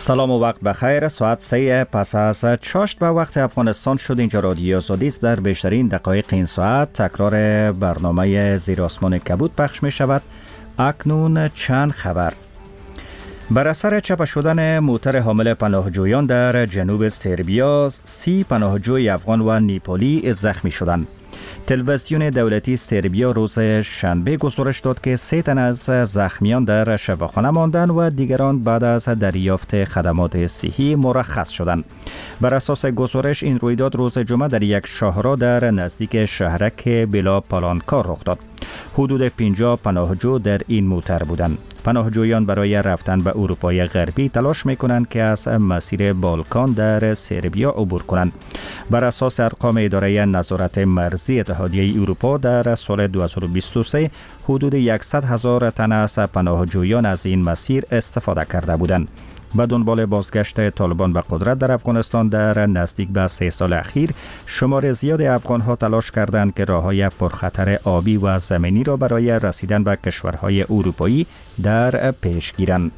سلام و وقت بخیر. ساعت 3 پس از چاشت به وقت افغانستان شد. اینجا رادیو آزادی است. در بیشترین دقایق این ساعت تکرار برنامه زیر آسمان کبود پخش می شود. اکنون چند خبر. بر اثر چپه شدن موتر حامل پناهجویان در جنوب سربیا 30 پناهجوی افغان و نیپالی زخمی شدند. تلویزیون دولتی سربیا روز شنبه گزارش داد که 3 تن از زخمیان در شفاخانه ماندند و دیگران بعد از دریافت خدمات صحی مرخص شدند. بر اساس گزارش این رویداد روز جمعه در یک شاهراه در نزدیک شهرک بلا پالانکار رخ داد. حدود 50 پناهجو در این موتر بودند. پناهجویان برای رفتن به اروپای غربی تلاش می‌کنند که از مسیر بالکان در سربیا عبور کنند. بر اساس ارقام اداره نظارت مرزی اتحادیه اروپا در سال 2023 حدود 100,000 تن از پناهجویان از این مسیر استفاده کرده بودند. به دنبال بازگشت طالبان به قدرت در افغانستان در نزدیک به 3 سال اخیر، شمار زیاد افغان‌ها تلاش کردند که راه‌های پرخطر آبی و زمینی را برای رسیدن به کشورهای اروپایی در پیش گیرند.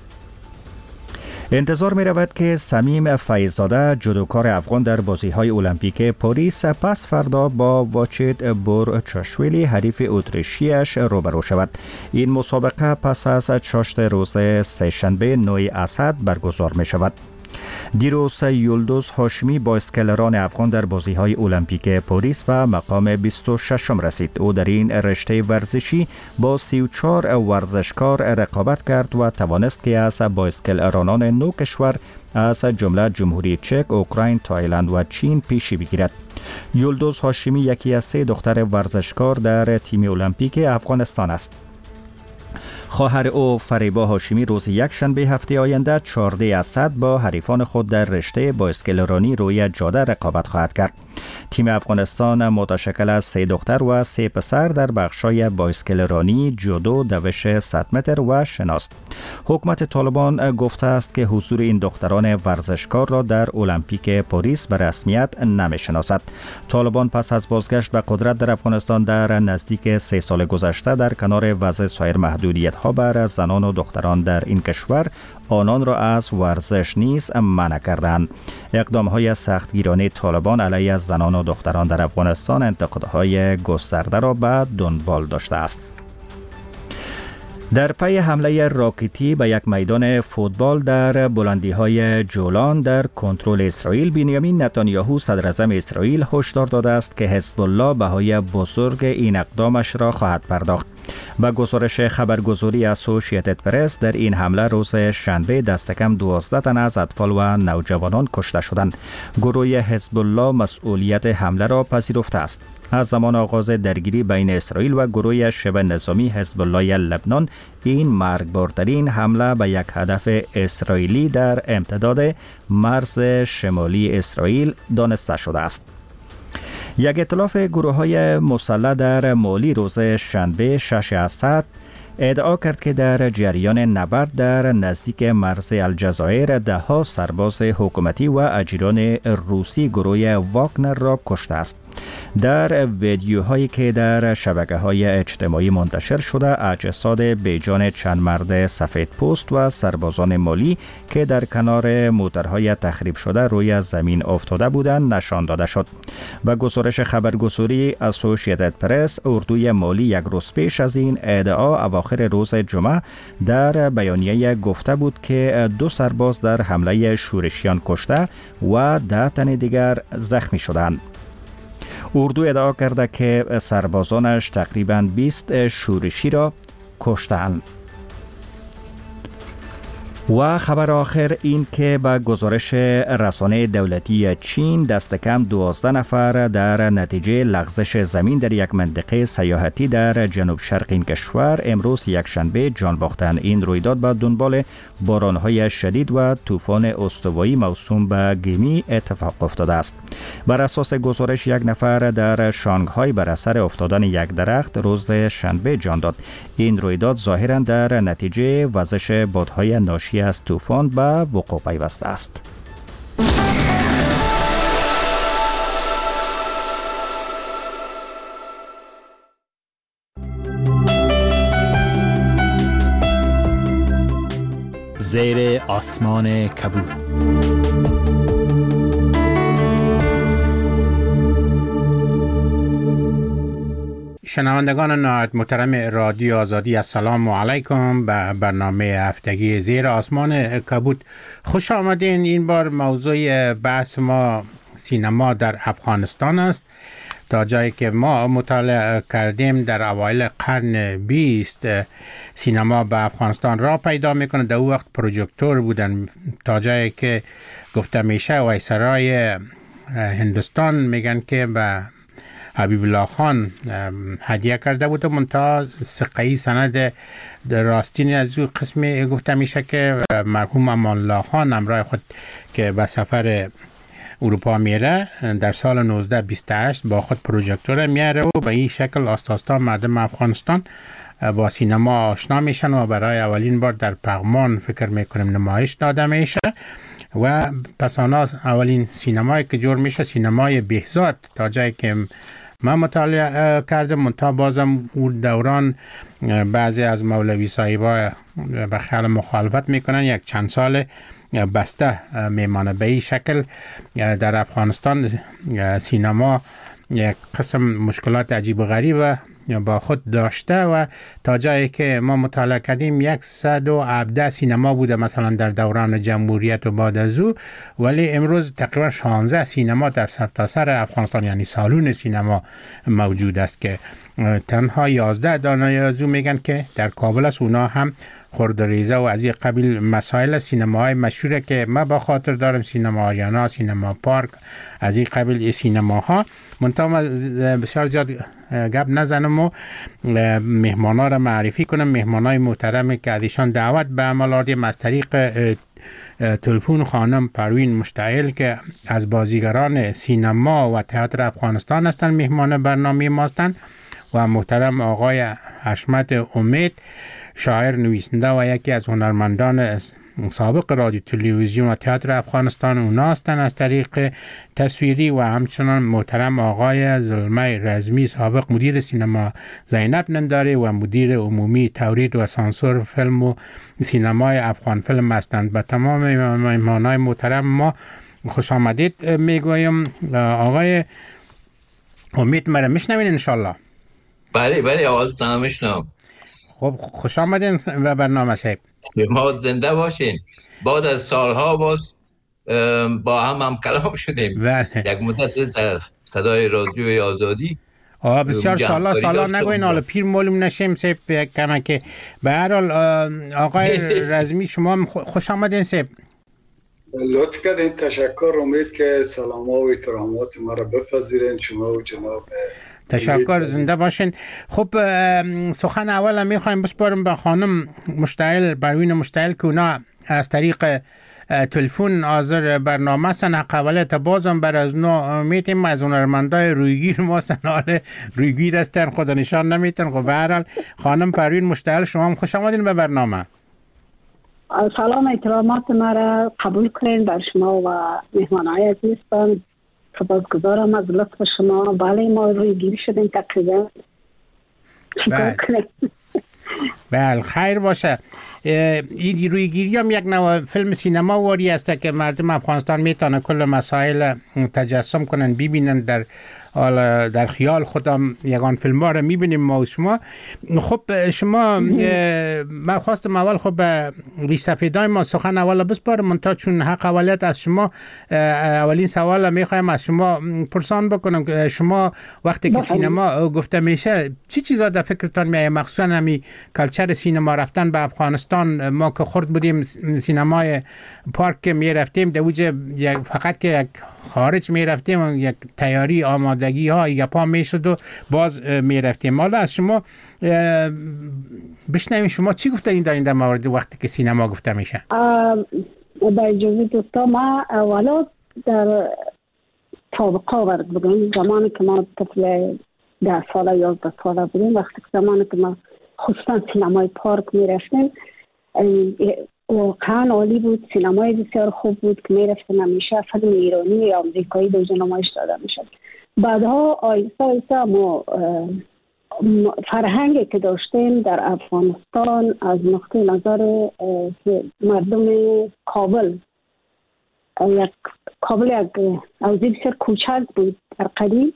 انتظار می رود که صمیم فیض‌زاده جودوکار افغان در بازی‌های المپیک پاریس پس فردا با واچیت بورچاشویلی حریف اتریشیش روبرو شود. این مسابقه پس از چاشت روز سه‌شنبه 9 اسد برگزار می شود. دیروز یلدوز هاشمی با اسکلران افغان در بازی‌های المپیک پاریس به مقام 26 رسید. او در این رشته ورزشی با 34 ورزشکار رقابت کرد و توانست که از با اسکلرانان 9 کشور از جمله جمهوری چک، اوکراین، تایلند و چین پیشی بگیرد. یلدوز هاشمی یکی از 3 دختر ورزشکار در تیم المپیک افغانستان است. خواهر او فریبا هاشمی روز یک شنبه هفته آینده 14 اسد با حریفان خود در رشته با اسکلرانی روی جاده رقابت خواهد کرد. تیم افغانستان متشکل از 3 دختر و 3 پسر در بخشای با اسکلرانی، جودو، دوش 100 متر و شناست. حکومت طالبان گفته است که حضور این دختران ورزشکار را در المپیک پاریس به رسمیت نمی‌شناسد. طالبان پس از بازگشت به قدرت در افغانستان در نزدیک 3 سال گذشته در کنار وضع سایر محدودیت‌ها بر زنان و دختران در این کشور، آنان را از ورزش نیز منع کردند. اقدام‌های سختگیرانه طالبان علیه زنان و دختران در افغانستان انتقادهای گسترده را به دنبال داشته است. در پی حمله راکتی به یک میدان فوتبال در بلندی‌های جولان در کنترل اسرائیل، بنیامین نتانیاهو صدراعظم اسرائیل هشدار داده است که حزب الله بهای بزرگ این اقدامش را خواهد پرداخت. با گزارش خبرگزاری اسوسییتد پرس، در این حمله روز شنبه دست کم 12 تن از اطفال و نوجوانان کشته شدند. گروه حزب الله مسئولیت حمله را پذیرفته است. از زمان آغاز درگیری بین اسرائیل و گروه شبه نظامی حزب الله لبنان، این مرگبارترین حمله به یک هدف اسرائیلی در امتداد مرز شمالی اسرائیل دانسته شده است. یک ائتلاف گروه‌های مسلح در مالی روز شنبه 6 اسد ادعا کرد که در جریان نبرد در نزدیک مرز الجزایر 10 سرباز حکومتی و اجیران روسی گروه واگنر را کشته است. در ویدیوهایی که در شبکه‌های اجتماعی منتشر شده، اجساد بیجان چند مرد سفید پوست و سربازان مالی که در کنار موترهای تخریب شده روی زمین افتاده بودند نشان داده شد. با گزارش خبرگزاری اسوسییتد پرس، اردوی مالی یک روز پیش از این ادعا اواخر روز جمعه در بیانیه گفته بود که 2 سرباز در حمله شورشیان کشته و 10 تن دیگر زخمی شدند. اردو ادعا کرده که سربازانش تقریباً 20 شورشی را کشتند. و خبر آخر این که با گزارش رسانه دولتی چین دست کم 12 نفر در نتیجه لغزش زمین در یک منطقه سیاحتی در جنوب شرق این کشور امروز یک شنبه جان باختند. این رویداد با دنبال بارانهای شدید و طوفان استوایی موسوم به گیمی اتفاق افتاده است. بر اساس گزارش یک نفر در شانگهای بر اثر افتادن یک درخت روز شنبه جان داد. این رویداد ظاهراً در نتیجه وزش بادهای ناشی از طوفان به وقوع پیوسته است. زیر آسمان کبود. شنوندگان نهایت محترم رادیو آزادی، السلام علیکم به برنامه هفتگی زیر آسمان کبود. خوش آمدین. این بار موضوع بحث ما سینما در افغانستان است. تا جایی که ما مطالعه کردیم در اوایل قرن 20 سینما به افغانستان را پیدا میکنه. در اون وقت پروژکتور بودن. تا جایی که گفته میشه وایسرای هندوستان میگن که به حبیب الله خان هدیه کرده بود و منتها سقه‌ای سند راستین از او قسمی گفته میشه که مرحوم امان الله خان همراه خود که به سفر اروپا میره در سال 1928 با خود پروژکتور میاره و به این شکل آستاستا مردم افغانستان با سینما آشنا میشن و برای اولین بار در پغمان فکر میکنیم نمایش داده میشه و پس اولین سینمایی که جور میشه سینمای بهزاد. تا جایی که من مطالعه کردم منتها بازم اون دوران بعضی از مولوی صاحبا به خیال مخالفت میکنن. یک چند سال بسته میمانه. به این شکل در افغانستان سینما یک قسم مشکلات عجیب و غریب با خود داشته و تا جایی که ما مطالعه کردیم 117 سینما بوده مثلا در دوران جمهوریت و بعد از او، ولی امروز تقریبا 16 سینما در سرتاسر افغانستان یعنی سالون سینما موجود است که تنها 11 دانه از او میگن که در کابل است. اونا هم خردریزه و از این قبیل مسائل سینماهای مشهوره که ما با خاطر دارم، سینما آریانا، سینما پارک، از این قبیل سینماها. منتها بسیار زیاد گپ نزنم و مهمانا را معرفی کنم. مهمانای محترمی که ازشان دعوت به عمل آوردیم از طریق تلفن خانم پروین مشتعل که از بازیگران سینما و تئاتر افغانستان هستند، مهمان برنامه ما هستند، و محترم آقای حشمت امید، شاعر نویسنده و یکی از هنرمندان سابق رادیو تلویزیون و تئاتر افغانستان اونا هستند از طریق تصویری، و همچنان محترم آقای زلمه رزمی، سابق مدیر سینما زینب ننداری و مدیر عمومی تولید و سانسور فیلم و سینمای افغان فیلم هستند. به تمام مهمانای محترم ما خوش آمدید میگویم. آقای امید مرا میشنوین انشالله؟ بله آوازتان میشنم. خب خوش آمدین به برنامه صاحب. ما زنده باشین. بعد از سالها باز با هم کلام شدیم. یک مدت در صدای رادیوی آزادی. بسیار سالا نگوین حالا پیر معلوم نشیم صاحب کما که به هر حال. آقای رزمی شما خوش آمدین صاحب. لطف کردین. تشکر. امید که سلام و احترامات ما را بپذیرین شما و جناب. تشکر، زنده باشین. خب سخن اول میخوایم بسپارم به خانم مشتعل، پروین مشتعل، که اونا از طریق تلفن حاضر برنامه هستن. حق اولت بازم بر از اونا میتیم از هنرمندای رویگیر ما هستن، حال رویگیر هستن خدا نشان نمیتن. خب به هر حال خانم پروین مشتعل شما هم خوش آمدین به برنامه. سلام، احترامات ما را قبول کنین بر شما و مهمانای عزیزتان. سپاسگزارم از لطف شما. بله ما روی گیری شدیم تقریبا. بله خیر باشه. این روی گیری هم یک نوع فیلم سینما واری است که مردم افغانستان میتونه کل مسائل تجسم کنن، ببینن در خیال خودم یگان فیلم ها رو میبینیم ما و شما. خب شما من خواستم اول خب ریسفیدای ما سخن اول بسپارم، منتها چون حق اولیت از شما اولین سوال میخوایم از شما پرسان بکنم. شما وقتی که سینما گفته میشه چی چیزا در فکرتان میایه؟ مخصوصا همین کلچر سینما رفتن به افغانستان. ما که خرد بودیم سینمای پارک میرفتیم در وجه فقط که یک خارج میرفتیم، یک تیاری آمادگی ها یپا میشد و باز میرفتیم. حالا از شما بشنویم شما چی گفته این در مورد وقتی که سینما گفته میشه. با اجازه دوستا ما اولا در سابقه ورد بگم، زمانی که ما طفل 10 ساله 11 ساله بودیم، وقتی که زمانی که ما خصوصا سینمای پارک میرفتیم واقعا عالی بود. سینمای بسیار خوب بود که میرفتن همیشه فیلم ایرانی یا آمریکایی دوجه نمایش داده میشد. بعدها آیسته ما فرهنگی که داشتیم در افغانستان از نقطه نظر مردم کابل یک حوزه بسیار کوچک بود در قدیم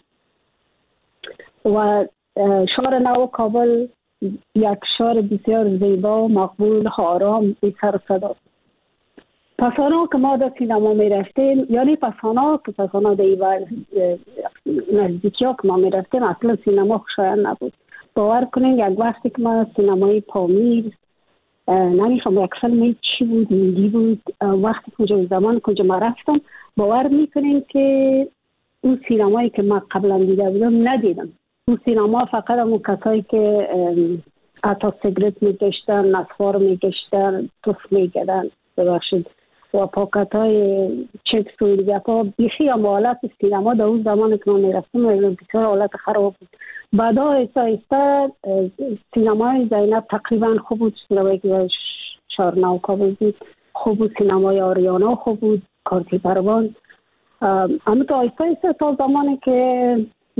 و شهر نو کابل یک شهر بسیار زیبا، مقبول، آرام، بی سر و صدا. پسانا که ما در سینما می رفتیم، یعنی پسانا در نزدیکی ها که ما می رفتیم اصلا سینما خوشایند نبود. باور کنین یک وقتی که ما سینمای پامیر نمیفهم یک فیلم چی بود، هندی بود، وقتی کجا زمان کجا ما رفتم باور میکنین که اون سینمایی که ما قبلا دیده بودم ندیدم. اون سینما فقط همون کسایی که عطا سیگرت میگشتن، نسوار میگشتن، توف میگدن ببخشید و پاکت های چپس و دیگه ها بیخی هم حالت سینما در اون زمان که ما میرفتم بسیار حالت خراب بود. بعدا ایستا ایستا سینمای زینب تقریبا خوب بود، سینمایی که شارناو کابل بود خوب بود، سینمای آریانا خوب بود، کارتی پروان. اما تا ایستا تا زمانی که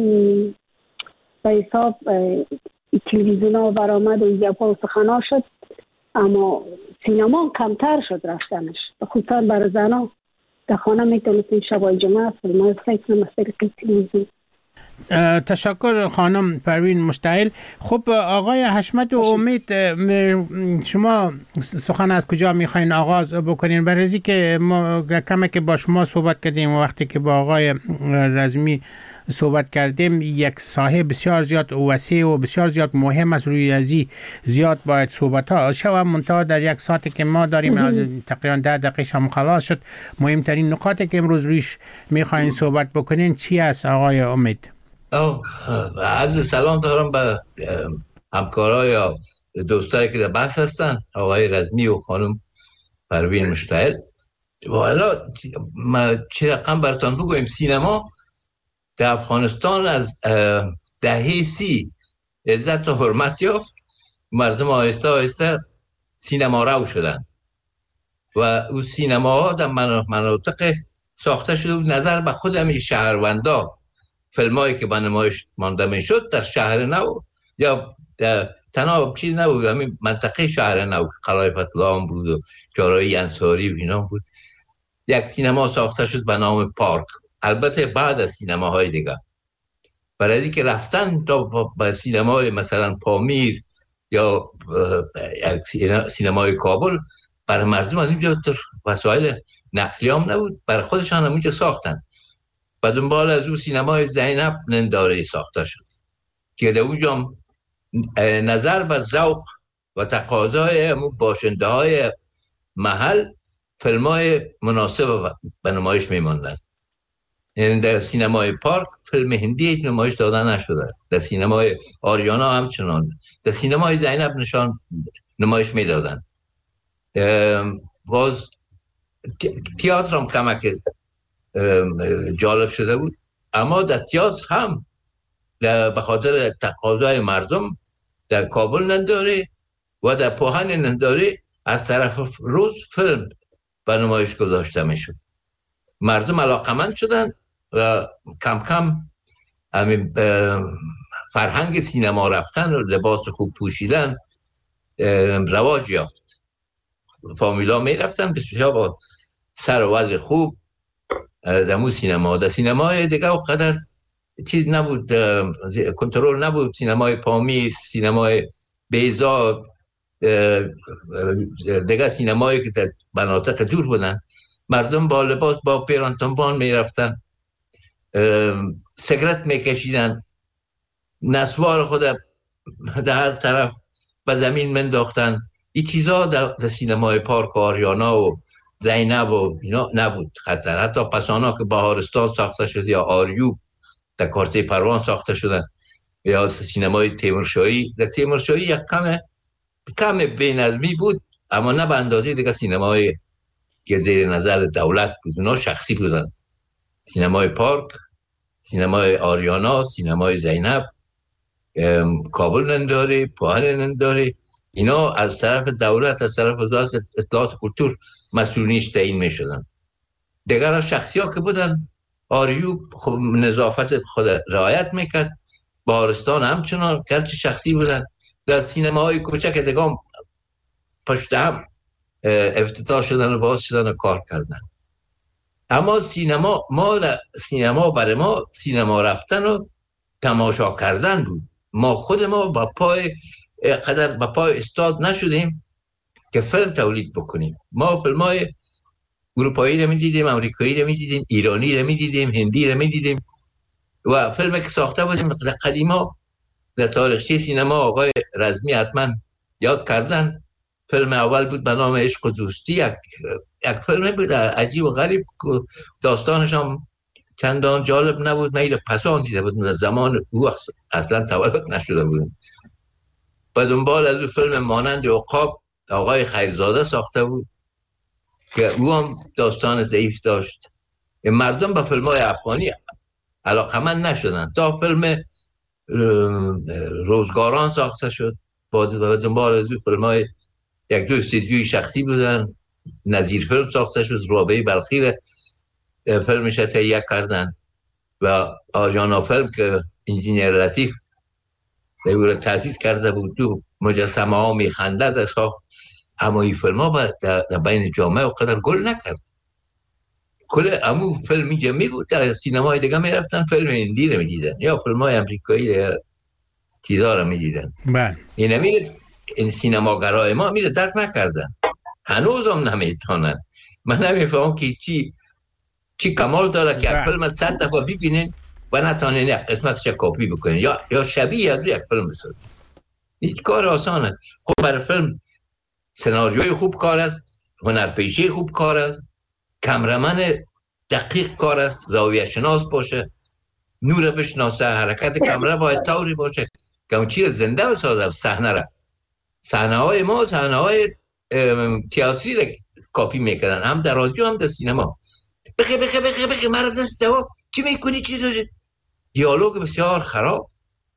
به حساب تلویزیون ها برآمد و ایجاب ها و سخنا شد، اما سینما کمتر شد رفتنش، خصوصا برای زنها. در خانه میتونستیم شبای جمعه فیلم های فکر نمستر تلویزیون. تشکر خانم پروین مشتعل. خب آقای حشمت و امید، شما سخن از کجا میخواین آغاز بکنین؟ برای که ما کمی که با شما صحبت کردیم و وقتی که با آقای رزمی صحبت کردیم یک ساحه بسیار زیاد وسیع و بسیار زیاد مهم است، روی ازی زیاد باید صحبت ها شود. منتها در یک ساعتی که ما داریم تقریبا 10 دقیقه هم خلاص شد. مهمترین نکاتی که امروز رویش میخواین صحبت بکنین چی است آقای امید؟ عرض سلام دارم به همکارای یا دوستایی که در بحث هستن، آقای رزمی و خانم پروین مشتعل. حالا ما چه رقم براتون بگویم، سینما در افغانستان از دهه 30 عزت و حرمت یافت. مردم آهسته آهسته سینما رو شدن و او سینماها در مناطق ساخته شده بود نظر به خود همین شهروندا. فیلمایی که به نمایش مانده میشد در شهر نو یا در تنها چیز نبود، همین منطقه شهر نو که قلعه فتلام بود و چهارراه انصاری و اینا بود. یک سینما ساخته شد به نام پارک، البته بعد از سینماهای دیگه. برای اینکه رفتن تا به سینمای مثلا پامیر یا سینمای کابل، برای مردم از اینجا وسایل نقلیه هم نبود، برای خودشان هم اینجا ساختن. و دنبال از اون سینمای زینب ننداره ساخته شد که در اونجا نظر به ذوق و تقاضای باشنده های محل فیلمای مناسب به نمایش میماندن. یعنی در سینمای پارک فیلم هندی هیچ نمایش داده نشده، در سینمای آریانا همچنان، در سینمای زینب نمایش میدادن. باز تئاتر هم کمک جالب شده بود، اما در تئاتر هم به خاطر تقاضای مردم در کابل ننداره و در پوهن ننداره از طرف روز فیلم به نمایش گذاشته میشد. مردم علاقمند شدن و کم کم همین فرهنگ سینما رفتن و لباس خوب پوشیدن رواج یافت. فامیلا می رفتن بسیار با سر و وضع خوب در سینما. در سینمای دیگه قدر چیز نبود، کنترل نبود. سینمای پامیر، سینمای بیزا، دیگه سینمایی که در مناطق دور بودن، مردم با لباس با پیرانتنبان می رفتن، سیگرت می کشیدن، نسوار خود در هر طرف به زمین منداختن. این چیزا در سینمای پارک و آریانا و زینب و اینا نبود خطر. حتی پسانا که بهارستان ساخته شد یا آریوب در کارتی پروان ساخته شدن یا سینمای تیمورشاهی، در تیمورشاهی یک کم بی‌نظمی بود، اما نه به اندازه دیگه سینمای که زیر نظر دولت بود، اونا شخصی بودن. سینمای پارک، سینمای آریانا، سینمای زینب، کابل ننداره، پوهن ننداره، اینا از طرف دولت، از طرف وزارت اطلاعات و کلتور مسئولینش تعیین می شدن. دیگر شخصی ها که بودن، آریوب خب نظافت خود رعایت میکرد، بهارستان همچنان گرچه شخصی بودن. در سینماهای کوچک دگام پشت هم افتتاح شدن و باز شدن و کار کردن. اما سینما برای ما سینما رفتن و تماشا کردن بود. ما خود ما با پای استاد نشدیم که فیلم تولید بکنیم. ما فیلمای اروپایی رو می‌دیدیم، آمریکایی رو می‌دیدیم، ایرانی رو می‌دیدیم، هندی رو می‌دیدیم و فیلمی که ساخته بودیم مثلا قدیما در تاریخچه سینما آقای رزمی حتما یاد کردن. فیلم اول بود به نام عشق و دوستی، یک فیلم بود عجیب و غریب، داستانش هم چندان جالب نبود. من پسان دیده بودم، در زمان او وقت اصلا تولد نشده بودم. و دنبال از اون فیلم مانند عقاب آقای خیرزاده ساخته بود که او هم داستان ضعیف داشت. مردم به فیلم های افغانی علاقمند نشدن تا فیلم روزگاران ساخته شد. با دنبال از اون فیلم های یک دو استودیوی شخصی بودن. نظیر فیلم ساخته شد، رابعه بلخی فیلمش تهیه کردن و آریانا فیلم که انجینیر لطیف او تأسیس کرده بود تو مجسمه ها میخنده ساخت. اما این فیلم ها در بین جامعه و قدر گل نکرد. کل امو فیلمی جمعی بود. در سینمای دیگه میرفتن فیلم هندی رو میدیدن یا فیلم های امریکایی چیزا رو میدیدن. این سینماگرای ما میره درک نکردن، هنوز هم نمیتونن. من نمیفهم که چی کمال داره که یک فیلم 100 دفعه ببینین و نتونین یک قسمتش کپی بکنین یا شبیه از یک فیلم بسازین. این کار آسانه. خب برای فیلم سناریوی خوب کار است، هنرپیشه خوب کار است، کامرمن دقیق کار است، زاویه شناس باشه، نور بشناسه، حرکت کامera باید طوری باشه که اون چیز زنده بسازه. صحنه های ما صحنه های تئاتری را کاپی میکردن، هم در رادیو هم در سینما. بخی مرد دست دوا چی میکنی چی دوشه؟ دیالوگ بسیار خراب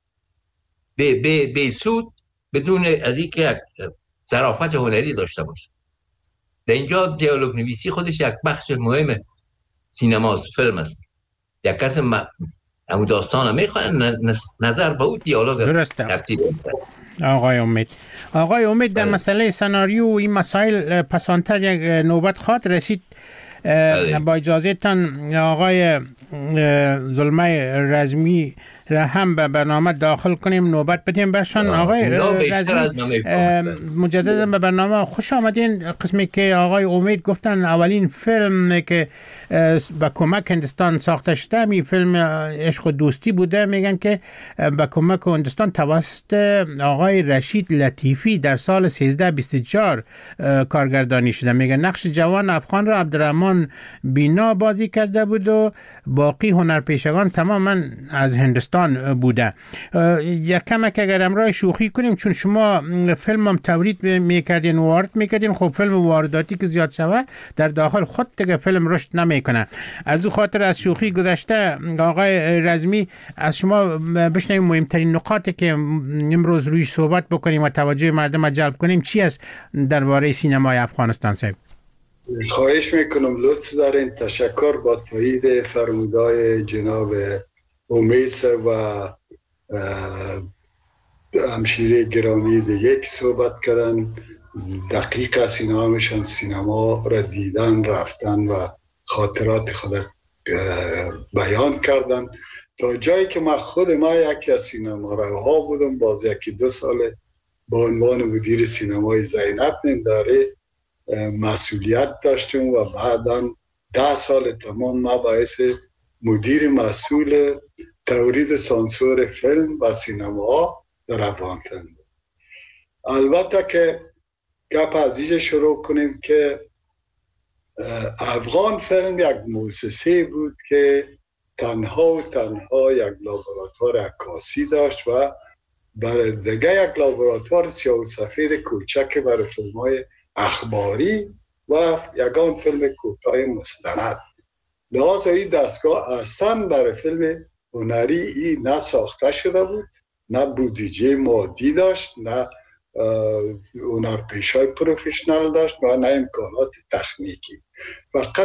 به سود، بدون از اینکه ظرافت هنری داشته باشه. در اینجا دیالوگ نویسی خودش یک بخش مهم سینماست، فیلم است. یک کس همون داستان رو میخواه، نظر به اون دیالوگ ترتیب میده. آقای امید در مسئله سناریو و این مسائل پسانتر یک نوبت خواهد رسید. با اجازه تان آقای ظلمه رزمی را هم به برنامه داخل کنیم، نوبت بدیم برشان. آقای رزمی مجددا به برنامه خوش آمدین. قسمی که آقای امید گفتن اولین فیلم که با کمک هندستان ساخته شده می فیلم عشق و دوستی بوده. میگن که با کمک هندستان توسط آقای رشید لطیفی در سال 1324 کارگردانی شده. میگن نقش جوان افغان را عبدالرحمن بینا بازی کرده بود و باقی هنرپیشگان تماما از هندستان بوده. یک کمک اگر امرای شوخی کنیم، چون شما فیلم هم تولید میکردین و وارد میکردین، خب فیلم وارداتی که زیاد شوه در داخل خود دیگه فیلم رشد نمیکنه. از او خاطر از شوخی گذشته آقای رزمی از شما بشنویم مهمترین نکاتی که امروز رویش صحبت بکنیم و توجه مردم جلب کنیم چی است درباره سینمای افغانستان صاحب؟ خواهش میکنم لطف دارین. تشکر با تایید فرمودهای جناب امید و همشیره گرامی دیگه که صحبت کردن. دقیق است، اینا همشان سینما را دیدن، رفتن و خاطرات خود بیان کردن. تا جایی که من یکی از سینما روها بودم، باز 1-2 سال با عنوان مدیر سینمای زینب ننداره مسئولیت داشتم و بعدا 10 سال تمام ما باعث مدیر مسئول تولید سانسور فیلم و سینما در افغانستان. البته که گپ از اینجا شروع کنیم که افغان فیلم یک مؤسسه بود که تنها یک لابراتوار عکاسی داشت و برای دیگه یک لابراتوار سیاه و سفید کوچک برای فیلم‌های اخباری و یگان فیلم کوتاه مستند. لحاظا این دستگاه اصلا برای فیلم هنری این نه ساخته شده بود، نه بودجه مادی داشت، نه هنرپیشه‌های پروفشنال داشت و نه امکانات تکنیکی.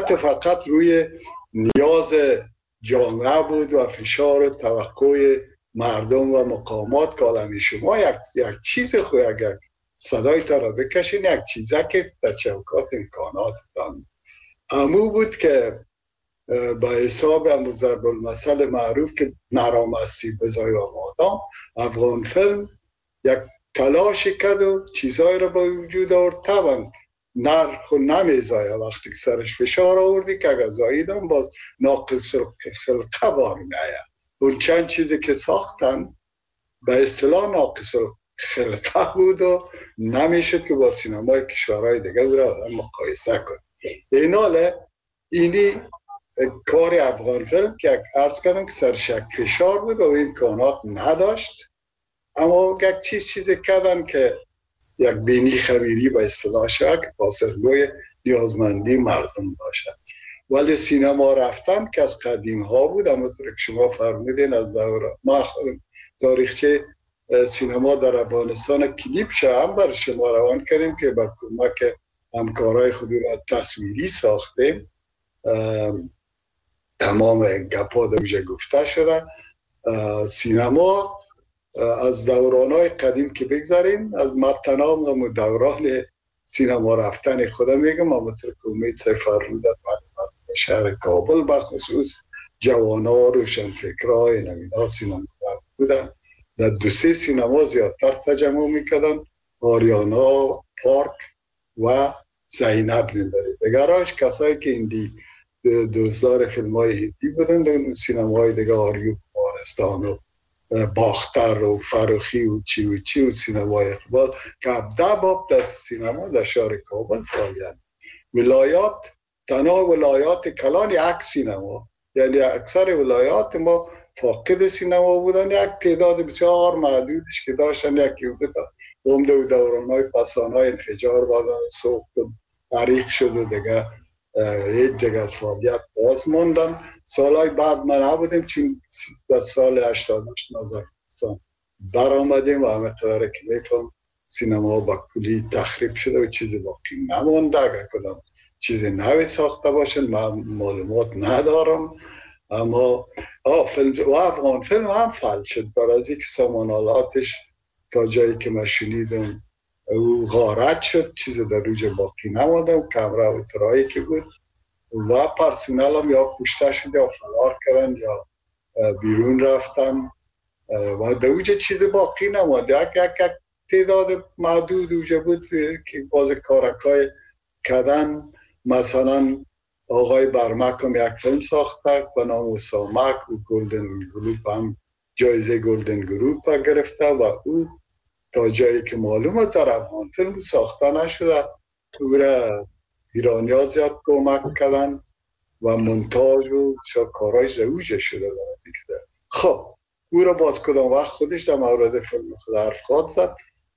فقط روی نیاز جامعه بود و فشار و توقع مردم و مقامات کالمی شما یک چیز خوی اگر صدای تا را بکشین، یک چیزه که در چوکات امکاناتتان امو بود که به حساب ضرب المثل معروف که نرامستی بزای و مادام، افغان فیلم یک تلاش کرد و چیزای را به وجود آورد. طبعا نرخ و نمیزایه وقتی که سرش فشار آوردی که اگر زاییدم باز ناقص خلقه بار میآید. اون چند چیزی که ساختن به اصطلاح ناقص خلقه بود و نمیشد که با سینمای کشورهای دیگه را مقایسه کنه. این حاله اینی کار افغان فیلم که عرض کردم که سرش یک فشار بود و امکانات نداشت، اما یک چیزی کردن که یک بینی خمیری به اصطلاح شد که پاسخگوی نیازمندی مردم باشد. ولی سینما رفتن که از قدیم ها بود، اما طور که شما فرمودین از دور ما خودم تاریخچه سینما در افغانستان کلیپ هم بر شما روان کردیم که با کمک همکارای خود را تصویری ساختیم. تمام گپا دوجه گفته شده. سینما از دورانهای قدیم که بگذاریم، از متنام و دوران سینما رفتن خودم میگم، اما طور که امید سفر رو در شهر کابل بخصوص جوانا روشنفکرهای نمینا سینما بودن. در 2-3 سینما زیادتر تجمع میکردن، آریانا، پارک و زینب نداره. دگراش کسایی که ایندی دوستدار فیلم های هندی بودن در سینماهای دیگه، آریو بارستان و باختر و فروخی و چی و سینمای اقبال که 17 باب در سینما در شهر کابل فعالیت. ولایات، تنها ولایات کلان یک سینما، یعنی اکثر ولایات ما فاقد سینما بودن. یک تعداد بسیار محدودش که داشتن، یکی بوده تا عمده و دورانهای پسانهای انفجار دادن، سوخت و عریق شد و دیگه هیچ دیگه فعالیت باز موندن. سالهای بعد ما نبودیم چون در سال 88 نازرستان برآمدیم و همه قدره که میفهم سینما با کلی تخریب شده و چیزی باقی نمونده. اگر کدام چیزی نوی ساخته باشن من معلومات ندارم، اما فیلم و افغان فیلم هم فعال شد برای که سامانالاتش تا جایی که من شنیدم او غارت شد، چیزی در روج باقی نموندم. کامرا و ترایی که بود و پرسونل هم یا کشته شد یا فرار کردن یا بیرون رفتن و در اوجه چیز باقی نموند. یک تعداد محدود اوجه بود که باز کارکای کردن. مثلا آقای برمک هم یک فیلم ساخته به نام سامک و گلدن گروپ هم جایزه گلدن گروپ گرفته و او تا جایی که معلومه در افغان فیلم ساخته نشده. او را ایرانی ها زیاد کمک کردن و منتاج و کارایش روژه شده برای که. خب او را باز کدام وقت خودش در مورد فیلم خود حرف خواهد زد،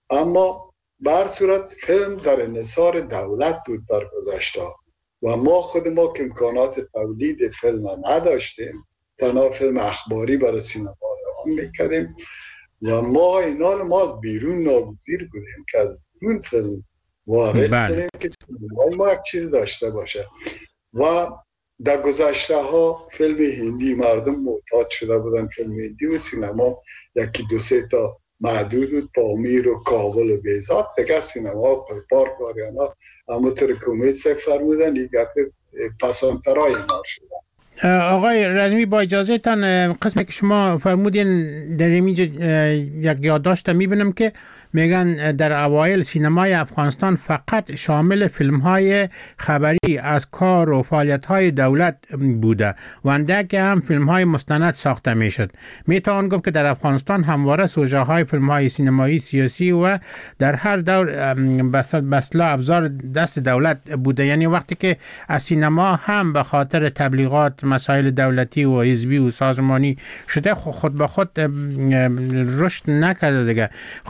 اما بر صورت فیلم در انحصار دولت بود در گذشته و ما که امکانات تولید فیلم نداشتیم، تنها فیلم اخباری برای سینما روان میکردیم و ما بیرون ناگزیر بودیم که از بیرون فیلم وارد کنیم که ما یک چیز داشته باشه. و در گذشته ها فیلم هندی مردم معتاد شده بودن، فیلم هندی و سینما 1-2 تا محدود بود، پامیر و کابل و بیزاد دیگه سینما پارک و آریانا اما ترکومید فرمودن یک پسانترهای مار شدن. آقای رزمی با اجازه تان قسمی که شما فرمودین در اینجا یک یادداشت میبینم که میگن در اوایل سینمای افغانستان فقط شامل فیلم‌های خبری از کار و فعالیت‌های دولت بوده و اندک هم فیلم‌های مستند ساخته میشد. میتوان گفت که در افغانستان همواره سوژه‌های فیلم‌های سینمایی سیاسی و در هر دور بسلا ابزار دست دولت بوده. یعنی وقتی که از سینما هم به خاطر تبلیغات مسائل دولتی و حزبی و سازمانی شده خود به خود رشد نکرده دیگه. خب به هر حال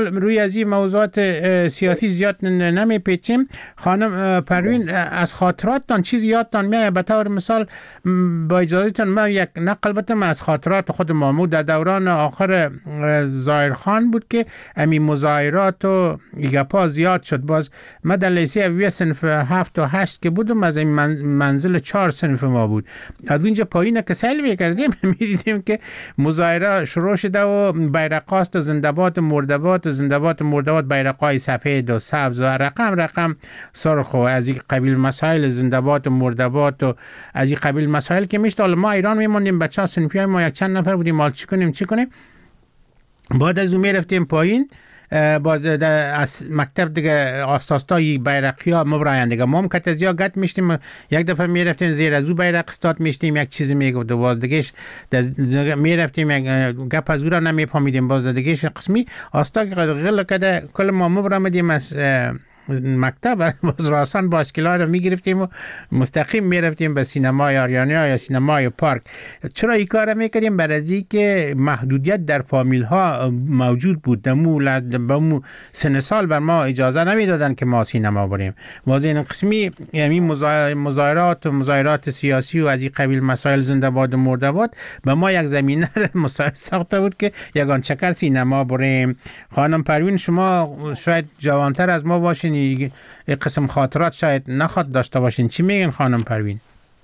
حال روی از این موضوعات سیاسی زیاد نمی پیچیم. خانم پروین، از خاطراتتان چیزی یادتان میاد؟ به طور مثال با اجازهتان من یک نقل بتم از خاطرات خود محمود. در دوران آخر ظاهرخان بود که امی مظاهرات و گپا زیاد شد. باز من در لیسه اویه صنف 7 و 8 که بودم، از این منزل 4 صنف ما بود. از اینجا پایین که سلوی کردیم میدیدیم که مظاهره شروع شده و بیرقاست و زنده‌باد مرده‌باد و زنده‌باد مرده‌باد، بیرقای سفید و سبز و رقم سرخ و از این قبیل مسائل زنده‌باد مرده‌باد و از این قبیل مسائل که میشد. ما ایران میموندیم، بچه‌ها صنفی ما یک چند نفر بودیم، مال چی کنیم. بعد از اون میرفتیم پایین، باز از مکتب دیگه آستاستای بیرقیا مبراین دیگه ما هم کتزیا گت میشتیم. یک دفعه میرفتیم زیر از او بیرق استاد میشتیم، یک چیزی میگفت و باز دیگهش میرفتیم یک گپ از او را نمیفهمیدیم. باز دیگهش قسمی آستا غل کده کل ما مبرامدیم از مکتب، باز راسان باسکلا رو میگرفتیم و مستقیم میرفتیم به سینمای آریانیا یا سینمای پارک. چرا این کار میکردیم؟ برای که محدودیت در فامیل ها موجود بود. دمو سن سال بر ما اجازه نمیدادن که ما سینما بریم. باز این قسمی یعنی مظاهرات سیاسی و از این قبیل مسائل زنده‌باد و مرده‌باد به ما یک زمینه مساعد ساخته بود که یگان چکر سینما بریم. خانم پروین، شما شاید جوانتر از ما باشین، این قسم خاطرات شاید نخواد داشته باشین. چی میگن خانم پروین؟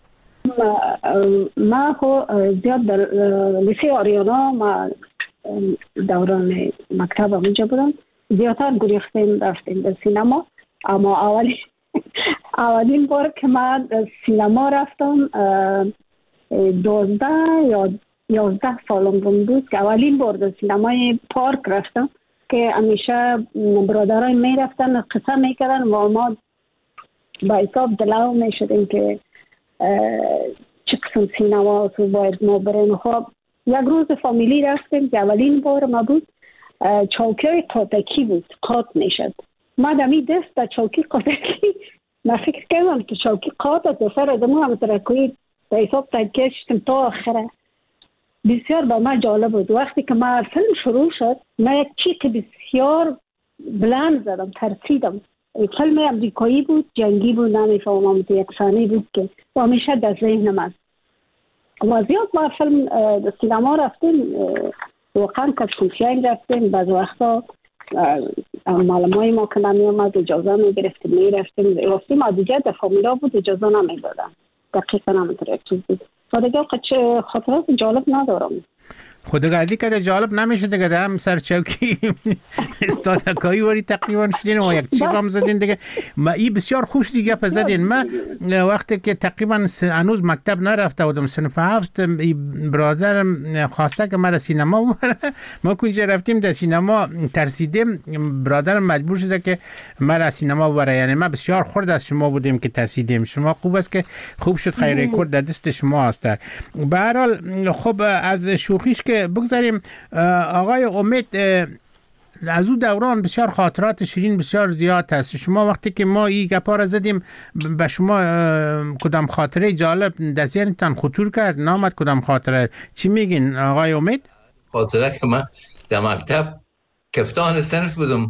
ما خو زیاد در لیسه آریانا ما دوران مکتب اونجا بودم، زیادتر گریختیم رفتیم به سینما. اما اولین بار که من سینما رفتم 12 یا 11 سالم بود که اولین بار در سینمای پارک رفتم که همیشه برادرای می رفتن قصه می کردن و ما با حساب دلاو می شدیم که چه قسم سینما و باید ما بریم. خب یک روز فامیلی رفتیم که اولین بار ما بود. چوکی های قاتکی بود، قات می شد. ما دمی دست در چوکی قاتکی ما فکر کردم که چوکی قات است، سر ادمو هم ترکوی با حساب تکشتم تا آخره. بسیار با ما جالب بود. وقتی که ما فیلم شروع شد من یک چیک بسیار بلند زدم، ترسیدم. فیلم امریکایی بود، جنگی بود، نمیفهمم، یک صحنه بود که همیشه در ذهنم است. و زیاد ما فیلم سینما رفتیم، واقعا که سنفیان رفتیم. بعض وقتا معلمای ما که نمی آمد اجازه می گرفتیم میرفتیم. رفتیم ما دیگه در فامیلا بود اجازه نمی دادن، دقیقا نمیتونه یک چیز بود. و دیگه خاطرات جالب ندارم. خودگردی که جالب نمیشه دیگه، هم سر چوکی استادکایی وری تقریبا شدین و یک چیب هم زدین دیگه. ما ای بسیار خوش دیگه پس زدین. من وقتی که تقریبا هنوز مکتب نرفته بودم، صنف 7، برادرم خواسته که مرا سینما ببره. ما کنجا رفتیم در سینما ترسیدیم، برادرم مجبور شده که مرا سینما ببره. یعنی ما بسیار خرد از شما بودیم که ترسیدیم. شما خوب است که خوب شد خیر رکورد در دست شما است. به هر حال خب از شوخیش که بگذاریم، آقای امید از اون دوران بسیار خاطرات شیرین بسیار زیاد هست. شما وقتی که ما این گپا را زدیم به شما کدام خاطره جالب در ذهنتان خطور کرد؟ نامد کدام خاطره؟ چی میگین آقای امید؟ خاطره که من در مکتب کفتان صنف بودم،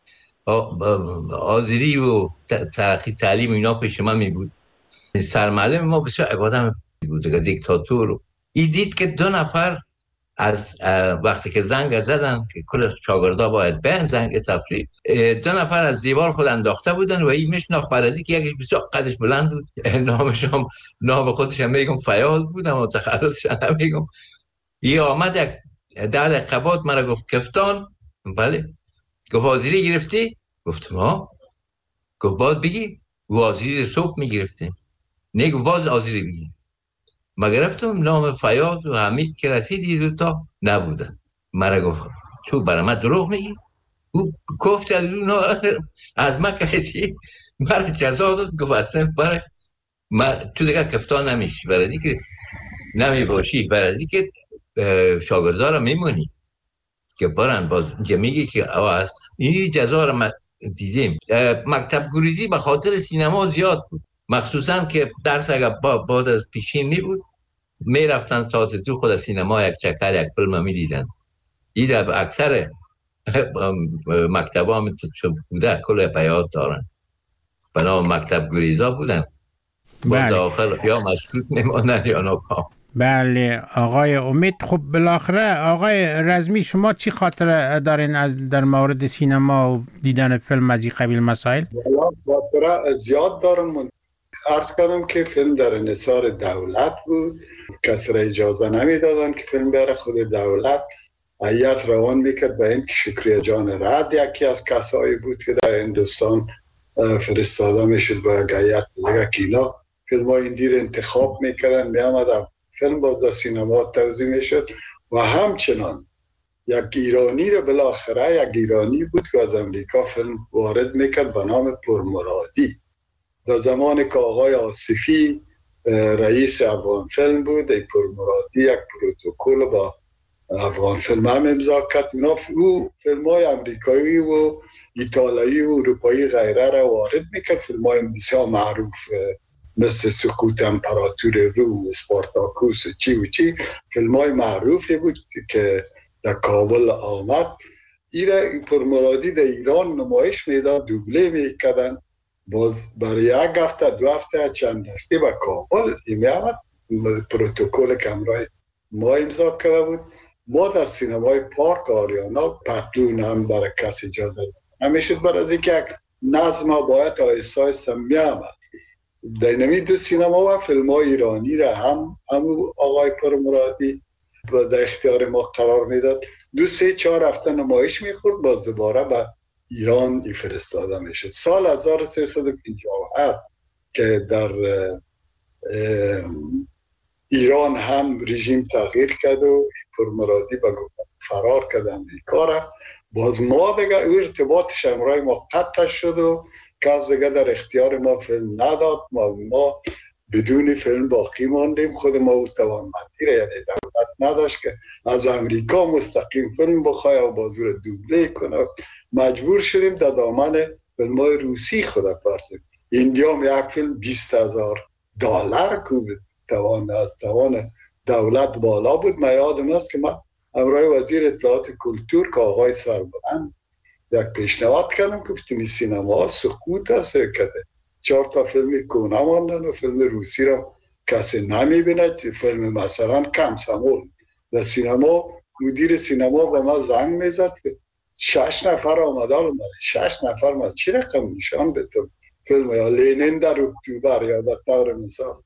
آذری و ترقی تعلیم اینا پیش من می بود. سرمعلم ما بسیار آدم بود، دیکتاتور. ای دید که 2 نفر از وقتی که زنگ زدن که کل شاگردا باید برن زنگ تفریح، 2 نفر از دیوار خود انداخته بودن و این میشناخت پردی که یکیش بسیار قدش بلند بود، نام خودش هم میگم فیاض بود اما تخلصش هم میگم. یه آمد یک 10 دقیقه بعد مرا گفت کفتان. بله. گفت آذری گرفتی؟ گفتم ها. گفت باید بگی آذری صبح میگرفتیم. نه گفت باز آذری بگی. ما گرفتم نام فیاض و حمید که رسیدی دوتا نبودن. مرا گفت تو برای من دروغ میگی؟ او گفت از من که رسید مرا جزا داد. گفت اصلا برای تو دیگه کفتان نمیشی، برای که نمی باشی، برای که شاگردها را میمونی که برن. باز اینجا میگی که او هست. این جزا را ما دیدیم. مکتب گریزی به خاطر سینما زیاد بود، مخصوصا که درس اگر بعد از پیشین می بود میرفتن ساعت 2 خود سینما یک چکر یک فیلم می دیدن. این در اکثر مکتب هم بوده کل بیات دارن به نام مکتب گریزا بودن. باز آخر یا مشروط میمانن یا ناکام. بله آقای امید. خب بالاخره آقای رزمی شما چی خاطره دارین از در مورد سینما و دیدن فیلم از این قبیل مسائل؟ خاطره زیاد دارم. عرض کردم که فیلم در انحصار دولت بود، کسی را اجازه نمیدادن که فیلم بره. خود دولت هیئت روان میکرد به این که شکریه جان رد یکی از کسایی بود که در هندوستان فرستاده میشد با یک هیئت دیگه که اینا فیلم های این دیر انتخاب میکردن، میامدن فیلم باز در سینما توزیع میشد. و همچنان یک ایرانی رو بالاخره یک ایرانی بود که از امریکا فیلم وارد میکرد به نام پرمرادی. در زمان که آقای آصفی رئیس افغان فیلم بود، پرمرادی یک پروتکل با افغان فیلم هم امضا کرد. او فیلم های امریکایی و ایتالیایی و اروپایی غیره را وارد میکرد. فیلم های بسیار معروف مثل سقوط امپراتور روم، اسپارتاکوس، چی و چی، فیلم های معروفی بود که در کابل آمد. این پرمرادی در ایران نمایش میداد، دوبله میکردن. باز برای یک هفته، 2 هفته، چند هفته به کابل میامد. پروتکل کمرای ما امضا کرده بود. ما در سینمای پارک آریانا پتلون هم برای کسی اجازه نمیشد، برای از اینکه یک نظم باید آهسته آهسته میامد. در نمی دو سینما و فیلم های ایرانی را هم آقای پرمرادی در اختیار ما قرار میداد. 2-3-4 هفته نمایش میخورد، باز دوباره به ایران فرستاده میشد. سال 1357 که در ایران هم رژیم تغییر کرد و پرمرادی به فرار کرد امریکا رفت. باز ما دیگه ارتباطش همراه ما قطع شد و کس دیگه در اختیار ما فیلم نداد. ما بدون فیلم باقی ماندیم. خود ما توانمندی را یعنی دولت نداشت که از امریکا مستقیم فیلم بخواه و بازور دوبله کنه. مجبور شدیم در دامن فیلم های روسی خود پرتیم. اینجا هم یک فیلم $20,000 بود، از توان دولت بالا بود. من یادم است که من همراه وزیر اطلاعات کلتور که آقای سربلند یک پیشنهاد کردم، گفتیم سینما سقوط است کرده، 4 تا فیلم کهنه ماندن و فیلم روسی را کسی نمیبیند. فیلم مثلا کمسمول در سینما، مدیر سینما به ما زنگ میزد که 6 نفر آمدن. 6 نفر ما چی رقم نشان بتون فیلم یا لینین در اکتبر یا به طور مثال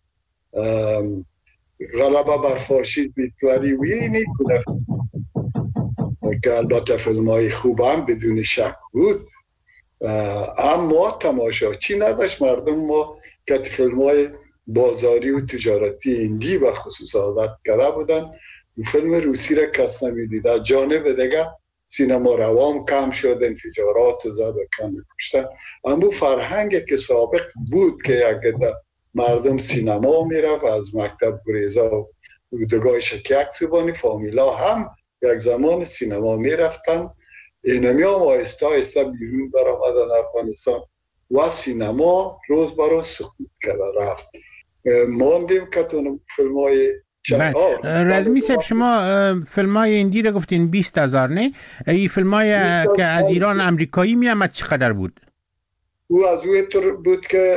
غلبه بر فاشیسم هیتلری و اینی کنه که البته فیلم های خوب هم بدون شک بود. اما تماشاچی نداشت. مردم ما که فیلم های بازاری و تجارتی هندی و خصوص عادت کرده بودن، فیلم روسی را کس نمیدید. از جانب دیگه سینما روام کم شد، انفجارات زد و کم کشتن. اما فرهنگ که سابق بود که یک مردم سینما میرفت، از مکتب گریزا و اردوگاه شکیک سوبانی فامیلا هم یک زمان سینما میرفتن. اینمی هم آهسته آهسته بیرون برآمدن افغانستان و سینما روز به روز سقوط کرده رفت. ماندیم که تو فیلم های رزمی صاحب شما فیلم های هندی رو گفتین 20,000 نه؟ این فیلم های که از ایران امریکایی می آمد چقدر بود؟ او از اوی طور بود که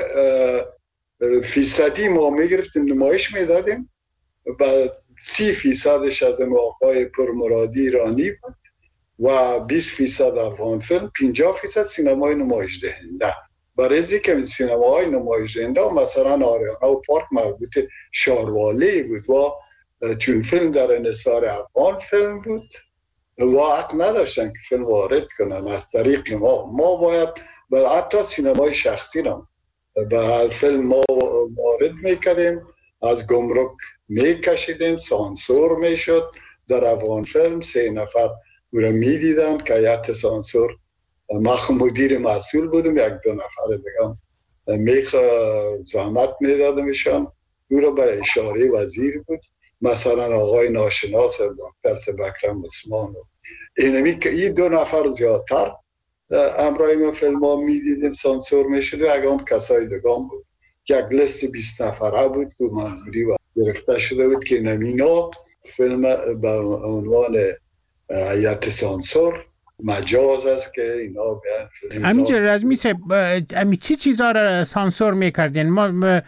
فیصدی ما می گرفتیم نمایش می دادیم و 30% از آقای پرمرادی ایرانی بود و 20% افغان فیلم، 50% سینمای نمایش دهنده. برای از که سینماهای نمایش دهنده مثلا آریانا و پارک مربوط شاروالی بود و چون فیلم در انحصار افغان فیلم بود و حق نداشتن که فیلم وارد کنن از طریق ما باید برای حتی سینمای شخصی را به فیلم ما وارد میکردیم، از گمرک میکشیدیم، سانسور میشد. در افغان فیلم 3 نفر او را میدیدن که هیئت سانسور، من مدیر مسئول بودم، 1-2 نفر دیگه زحمت میدادمشان. او را به اشاره وزیر بود، مثلا آقای ناشناس دکتر بکرم عثمان. اینمی که این 2 نفر زیادتر امرای ما فیلم ها میدیدیم سانسور میشد و اگه کسای دگان بود که یک لیست 20 نفره بود که منظوری و گرفته شده بود که نمینا فیلم به عنوان هیئت سانسور مجاز است که اینا بیان. همینجا رزمی صاحب چی چیزها را سانسور میکردین؟ ما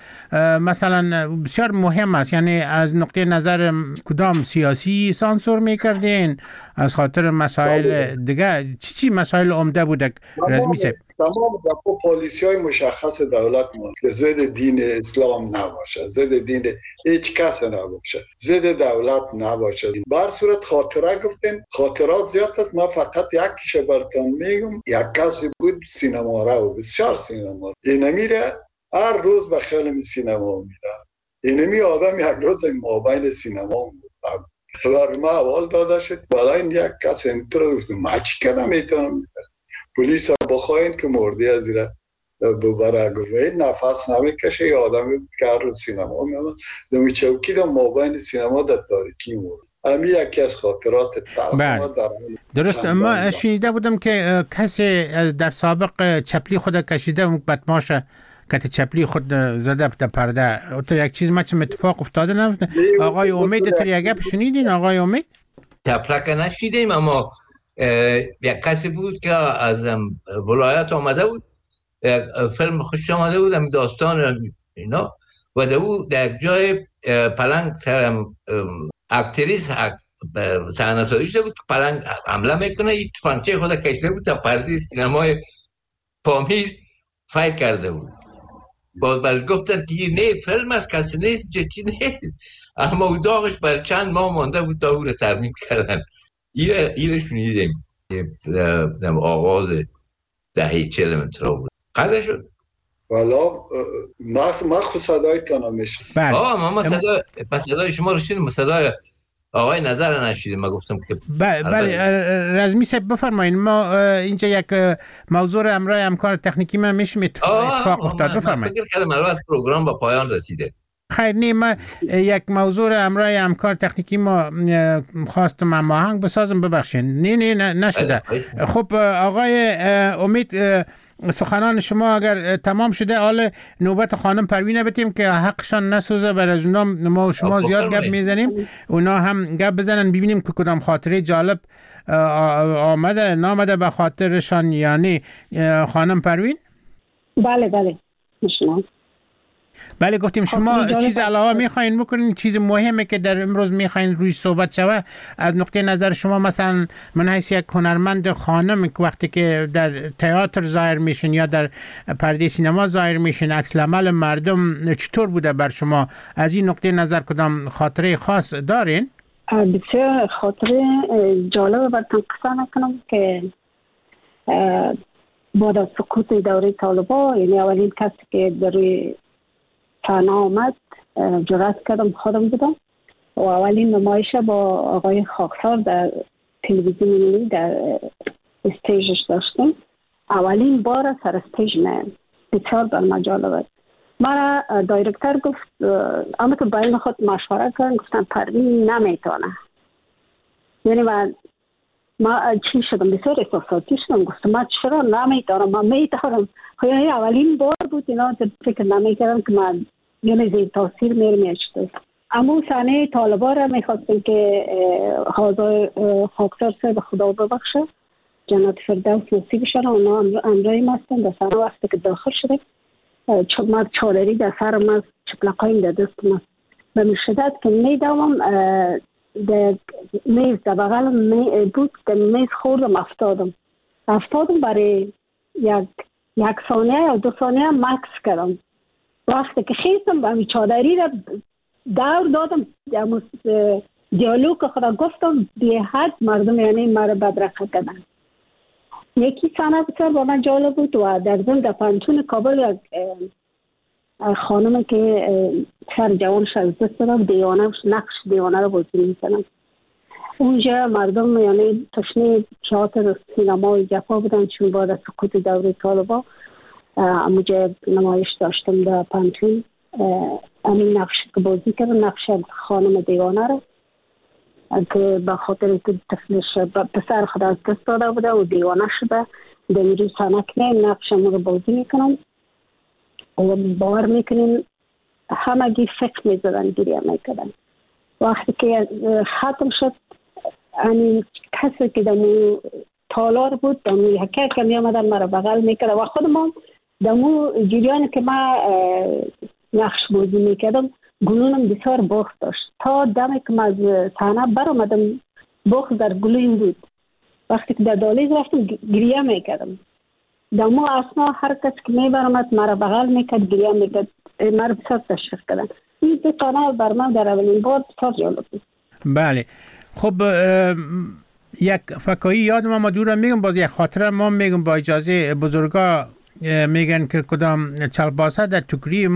مثلا بسیار مهم است، یعنی از نقطه نظر کدام سیاسی سانسور میکردین؟ از خاطر مسائل دیگه چی مسائل عمده بوده رزمی صاحب؟ تمام پالیسی های مشخص دولت ما که ضد دین اسلام نباشه، ضد دین هیچ کس نباشه، ضد دولت نباشه. بر صورت خاطره گفتیم، خاطرات زیاد است. ما فقط یکیش براتون میگم. یک کسی بود سینما را و بسیار سینما اینمیره، هر روز به خیلی سینما میره. اینمی آدم یک روز مابین سینما بود. برای ما اول داده شد، ولی این یک کس اینطور گفت ما چی کردم میتونم پلیس ها بخواین که مردی از ایره ببره. گوید نفس نمیکشه. یه آدمی که هر روز سینما میامد دمی چوکی در مابین سینما در تاریکی مرد. همین یکی از خاطرات تلخ. درست. ما شنیده بودم که کسی در سابق چپلی خود کشیده و بدماشه که چپلی خود زده در پرده. یک چیز ما چه اتفاق افتاده نبوده؟ آقای امید تر یک گپ شنیدین؟ آقای امید چپلک نشیدیم، اما یک کسی بود که از ولایت آمده بود، یک فیلم خوش آمده بود، هم داستان اینا، و در جای پلنگ سرم اکتریس صحنه سازی شده بود که پلنگ حمله میکنه، یک تفنگچه خود کشیده بود تا پرده سینمای پامیر فایر کرده بود. باز گفتن که نه فیلم است، کسی نیست، چی نیست، اما او داغش بر چند ماه مانده بود تا او رو ترمیم کردن. ایره شنیدیم در آغاز دهه 40 منطقه بود. قضا شد. والا ما خود صدای کنم میشه. ما صدای شما رو شنیدیم، صدای آقای نظر نشیدیم. ما گفتم که بله رزمی صاحب بفرمایید. ما اینجا یک موضوع امرای امکار تکنیکی ما میشه اتفاق افتاد. بفرمایید. فکر کردم البته پروگرام با پایان رسیده. خیر نه، ما یک موضوع امرای امکار تکنیکی ما خواستم هماهنگ بسازم، ببخشید. نه نشده. خب آقای امید، سخنان شما اگر تمام شده، حال نوبت خانم پروینه بتیم که حقشان نسوزه. بر از اونا ما و شما زیاد گپ میزنیم، اونا هم گپ بزنن، ببینیم که کدام خاطره جالب آمده نامده به خاطرشان. یعنی خانم پروین؟ بله شما. بله گفتیم شما چیز علاوه میخواین بکنین، چیز مهمه که در امروز میخواین روی صحبت شوه از نقطه نظر شما، مثلا من حیث یک هنرمند خانم که وقتی که در تئاتر ظاهر میشین یا در پرده سینما ظاهر میشین، عکس العمل مردم چطور بوده بر شما؟ از این نقطه نظر کدام خاطره خاص دارین؟ بسیار خاطره جالب براتون قصه نکنم که بعد از سقوط دوره طالبان، یعنی اولین کسی که در روی صحنه آمد جرأت کردم خودم بودم و اولین نمایش با آقای خاکسار در تلویزیون ملی در استیجش داشتیم. اولین بار سر استیج من بسیار بر ما جالب. مرا دایرکتر گفت، اما که باید خود مشوره کردن، گفتن پروین نمیتونه. یعنی ما چی شدم، بسیار احساساتی شدم، گفتم ما چرا نمیتونم، من میتونم. یعنی اولین بار بود اینا فکر نمیکردم که من یعنی زیر تاثیر میشد. اما صحنه طالبان را میخواستم که حاضر خاکسار صاحب خدا ببخشه، جنت فردوس نصیب شد، اونا امرای ما هستن. در صحنه وقتی که داخل شده من چادری در سرم است، چپلقایم در دستم است، به شدت که میدوم در میز در بغل بود، در میز خوردم، افتادم برای یک ثانیه یا 2 ثانیه مکس کردم. وقتی که خیستم به همی چادری را دور دادم، دیالوگ خدا گفتم، به حد مردم یعنی مرا بدرقه کردن. یکی صحنه بسیار با من جالب بود و در ضمن در پانتون کابل خانم که سر جوانش از دست دادم، نقش دیوانه رو بازی میکنم. اونجا مردم یعنی تشنه تئاتر سینما و جفا بودن، چون بعد از سقوط دوره طالبان اونجا نمایش داشتم در پانتون. همین نقش که بازی کردم، نقش خانم دیوانه رو که به خاطر که طفلش پسر خود از دست داده بوده و دیوانه شده، در میروز سنکنه نقشم رو بازی میکنم و باور میکنین همگی فکر میزدن، گریه میکردن. وقتی که ختم شد، یعنی کسی که در تالار بود، دمو یکی که می آمدن مرا بغل میکرد و خودم دمو جریان که ما نقش بازی میکردم گلونم بسیار بخت داشت. تا دمی که از صحنه برآمدم بخت در گلویم بود. وقتی که در دالیز رفتم گریه میکردم. دمو اسنا هر کس که میبرمد مرا بغل میکرد گریه میکرد. مرا بسیار تشویق کردن. این صحنه بر من در اولین بار بسیار جالب بود. بله. خب یک فکایی یادم ما دورم میگم، باز یک خاطره ما میگم با اجازه بزرگا میگن که کدام چلباسه در توکری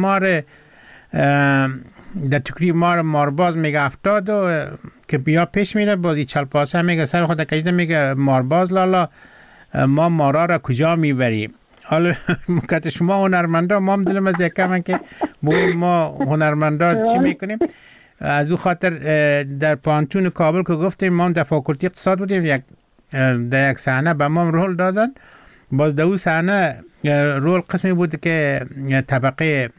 مار مارباز میگه افتاد و که بیا پیش میره، بازی چلباسه میگه سر خود کشیده، میگه مارباز لالا ما مارا را کجا میبریم؟ حالا که شما هنرمندا ما هم دلم از یکم که ما هنرمندا چی میکنیم. از او خاطر در پانتون کابل که گفتیم ما در فاکولتی اقتصاد بودیم، در یک صحنه به ما رول دادن. باز در اون صحنه رول قسمی بود که طبقه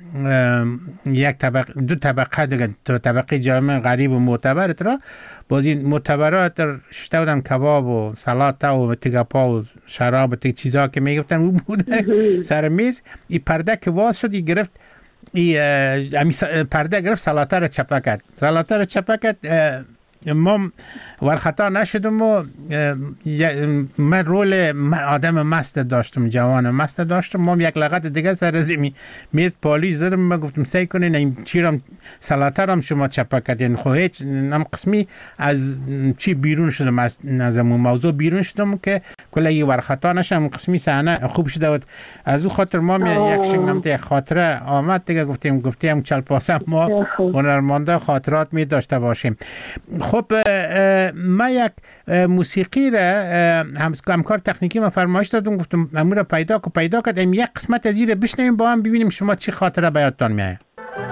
دو طبقه دیگه، طبقه جامعه غریب و معتبر را، باز این معتبرات شته بودن کباب و سلات و تیگپا و شراب و تیگ چیزا که میگفتن اون بوده سر میز. این پرده که واز شد گرفت، پرده گرفت سلاته را چپه کرد. ما ورخطا نشدم و من رول آدم مست داشتم، جوان مست داشتم. ما یک لغت دیگه سر از میز پالیش زدم، ما گفتم سعی کنین این چیرم سلاته رام شما چپه کردین. خب هیچ نم قسمی از چی بیرون شدم، از نظمون موضوع بیرون شدم که کلی ورخطا نشم. قسمی صحنه خوب شده بود. از او خاطر ما یک شنگم یک خاطره آمد دیگه، گفتیم چلپاسه ما هنرمندا خاطرات می داشته باشیم. خب ما یک موسیقی را همکار تکنیکی ما فرمایش دادم، گفتم امور را پیدا کرد. یک قسمت از این را بشنویم با هم ببینیم شما چی خاطره به یادتان میاد.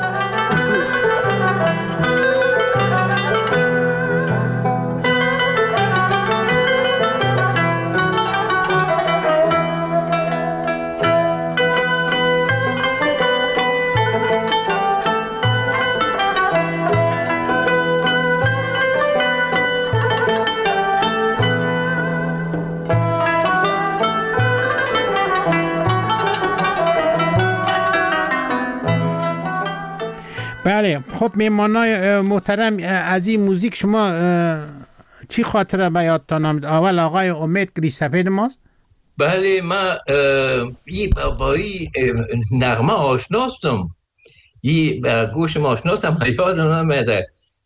بله. خب میمانای محترم، از این موزیک شما چی خاطره به یادتان آمد؟ اول آقای امید گریش سفید ماست. بله، من با این نغمه آشناستم، گوشم آشناستم، یادم نمیاد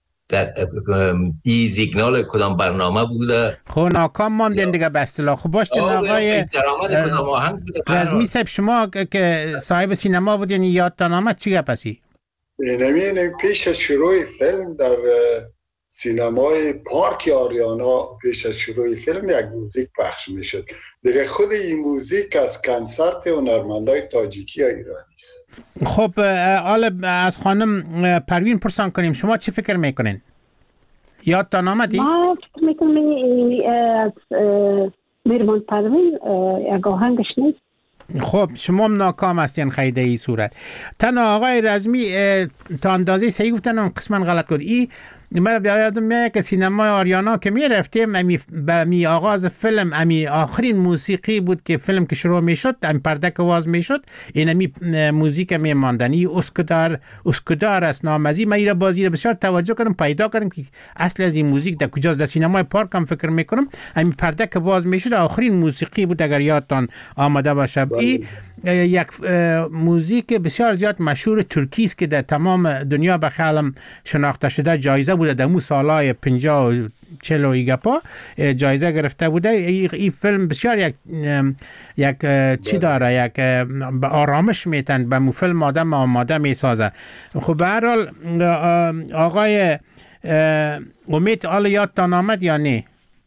این سیگنال کدام برنامه بوده. خب ناکام ماندین دیگه به اصطلاح. خب باشتین آقای درآمد کدام آهنگ بوده. رزمی صاحب، شما که صاحب سینما بودین یادتان آمد چی گپسی؟ نمین پیش از شروع فیلم در سینمای پارک آریانا پیش از شروع فیلم یک موزیک پخش می شد. دیگه خود این موزیک از کنسرت هنرمندای تاجیکی ایرانی است. خب حالا از خانم پروین پرسان کنیم، شما چی فکر میکنین؟ یادتان آمدی؟ ما فکر میکنم از میرمان پروین یک آهنگش نیست. خب شما هم ناکام هستین خیده ای صورت. تنها آقای رزمی تا اندازه صحیح گفتن، اون قسما غلط کرد. من یادم میاد که سینمای آریانا که میرفتیم می آغاز فیلم، امی آخرین موسیقی بود که فیلم که شروع میشد، ام پرده که واز میشد، این موزیک میماندنی اسکودار است نامزی. من ایرا بازی بسیار توجه کردم، پیدا کردم که اصل از این موزیک در کجاست. در سینمای پارک هم فکر میکنم امی پرده که واز میشد آخرین موسیقی بود اگر یادتان آمده باشه. این یک موزیک بسیار زیاد مشهور ترکی است که در تمام دنیا به خیالم شناخته شده، جایزه بوده در مو سالهای 50 و 40 و گپا جایزه گرفته بوده. این فیلم بسیار یک چی داره، یک آرامش میتن به مو فیلم آدم آماده میسازه. خب به هر حال آقای امید، حالا یادتان آمد یا نه؟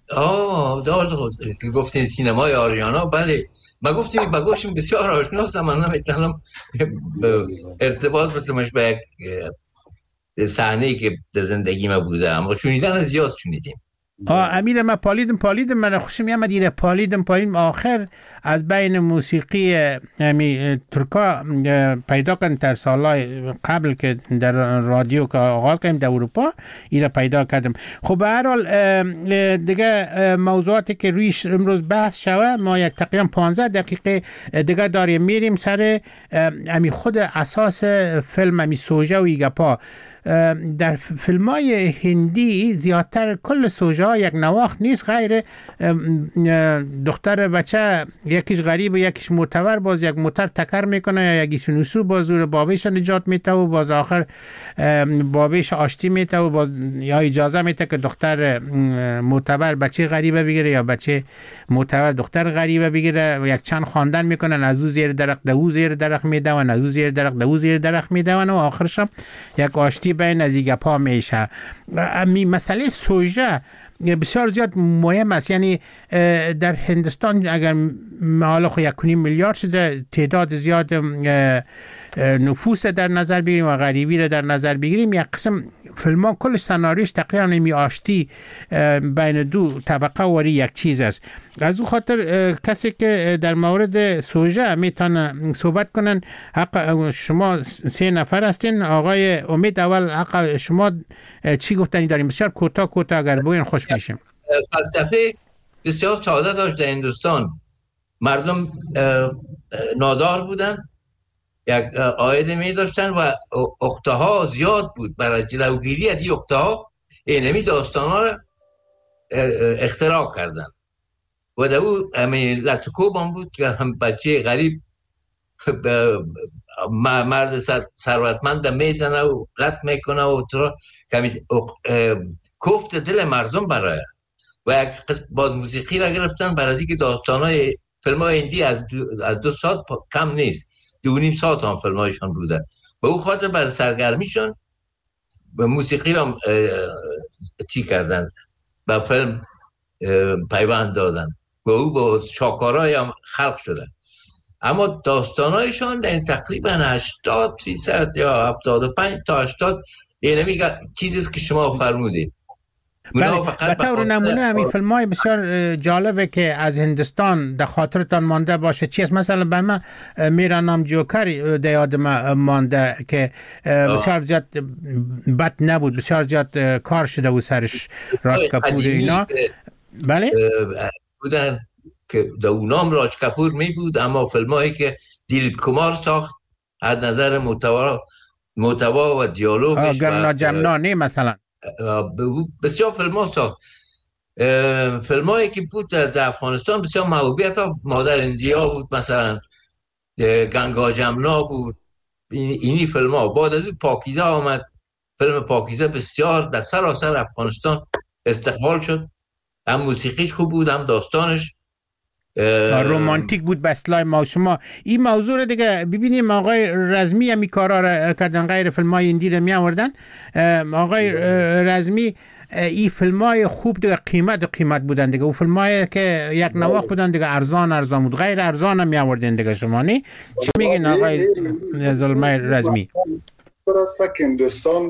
گفتین سینمای آریانا. بله، من گفتیم با گوشم بسیار آشناستم، من نمیتونم ارتباط بتمش به یک صحنه‌ای که در زندگی ما بوده، اما شنیدن زیاد شنیدیم. امیر ما پالیدم من خوشم میامد ایره پالیدم آخر از بین موسیقی امی ترکا پیدا کردن در سالهای قبل که در رادیو که آغاز کردیم در اروپا ایره پیدا کردم. خب به هر حال دیگه موضوعاتی که رویش امروز بحث شوه ما یک تقریبا 15 دقیقه دیگه داریم میریم سر امی خود اساس فیلم امی سوژه و ایگپا. در فیلم‌های هندی زیادتر کل سوژه یک نواخت نیست غیر دختر بچه یکیش غریب و یکیش معتبر باز یک موتر تکر میکنه یا یکیش نوسو بازور بابیش نجات میته و باز آخر بابیش آشتی میته و باز یا اجازه میته که دختر معتبر بچه غریبه بگیره یا بچه معتبر دختر غریبه بگیره و یک چند خواندن میکنن از او زیر درخت دو زیر درخت میدون از او زیر درخت دو زیر درخت میدون و آخرش هم یک آشتی بین از ایگپا میشه. مسئله سوژه بسیار زیاد مهم است. یعنی در هندوستان اگر حالا خو 1.5 میلیارد شده تعداد زیاد نفوس در نظر بگیریم و غریبی رو در نظر بگیریم یک قسم فیلم ها کل سناریوش تقریبا نمی آشتی بین دو طبقه وری یک چیز است. از او خاطر کسی که در مورد سوژه میتونه صحبت کنن حق شما 3 نفر هستین. آقای امید اول حق شما چی گفتنی داریم؟ بسیار کوتاه اگر بگین خوش میشیم. فلسفه بسیار ساده داشت در هندوستان. مردم نادار بودن یک عاید می داشتن و اختها زیاد بود. برای جلوگیری از این اختها اینمی داستان ها را اختراع کردن و در او لطکوب هم بود که هم بچه غریب مرد ثروتمند میزنه و لط میکنه و کوفت دل مردم برای و یک باز موسیقی را گرفتن برای اینکه داستان های فیلم های هندی از 2 ساعت کم نیست، 2.5 ساعت هم فیلم هایشان بوده و او خاطر برای سرگرمیشون به موسیقی را چی کردن به فیلم پیوند دادن و او با شاکارای هم خلق شده. اما داستانایشان در تقریبا 80% یا 75 تا 80 اینمی چیزیست که شما فرمودید. به طور نمونه همین فیلم های بسیار جالبه که از هندوستان در خاطرتان مانده باشه چی است؟ مثلا بر من میرا نام جوکر در یاد مانده که بسیار زیاد بد نبود، بسیار زیاد کار شده و سرش راج کپور اینا بله بودن که در اونام راج کپور می بود. اما فیلم هایی که دیلیپ کمار ساخت از نظر محتوا و دیالوگش گرنا جمنا نه مثلا بسیار فیلم ها ساخت. فیلم هایی که بود در افغانستان بسیار محبوبیت ها مادر اندیا بود، مثلا گنگا جمنا بود. اینی فیلم ها بعد از پاکیزه آمد. فیلم پاکیزه بسیار در سراسر افغانستان استقبال شد. هم موسیقیش خوب بود هم داستانش رومانتیک بود به اصطلاح ما. شما این موضوع رو دیگه ببینیم آقای رزمی همی کارا رو کردن غیر فیلم های هندی رو می آوردن. آقای رزمی این فیلم های خوب دیگه قیمت بودن دیگه. او فیلم های که یک نواخت بودن دیگه ارزان بود، غیر ارزان هم می آوردن دیگه. شما نه چی میگین آقای زلمه رزمی؟ درسته که هندوستان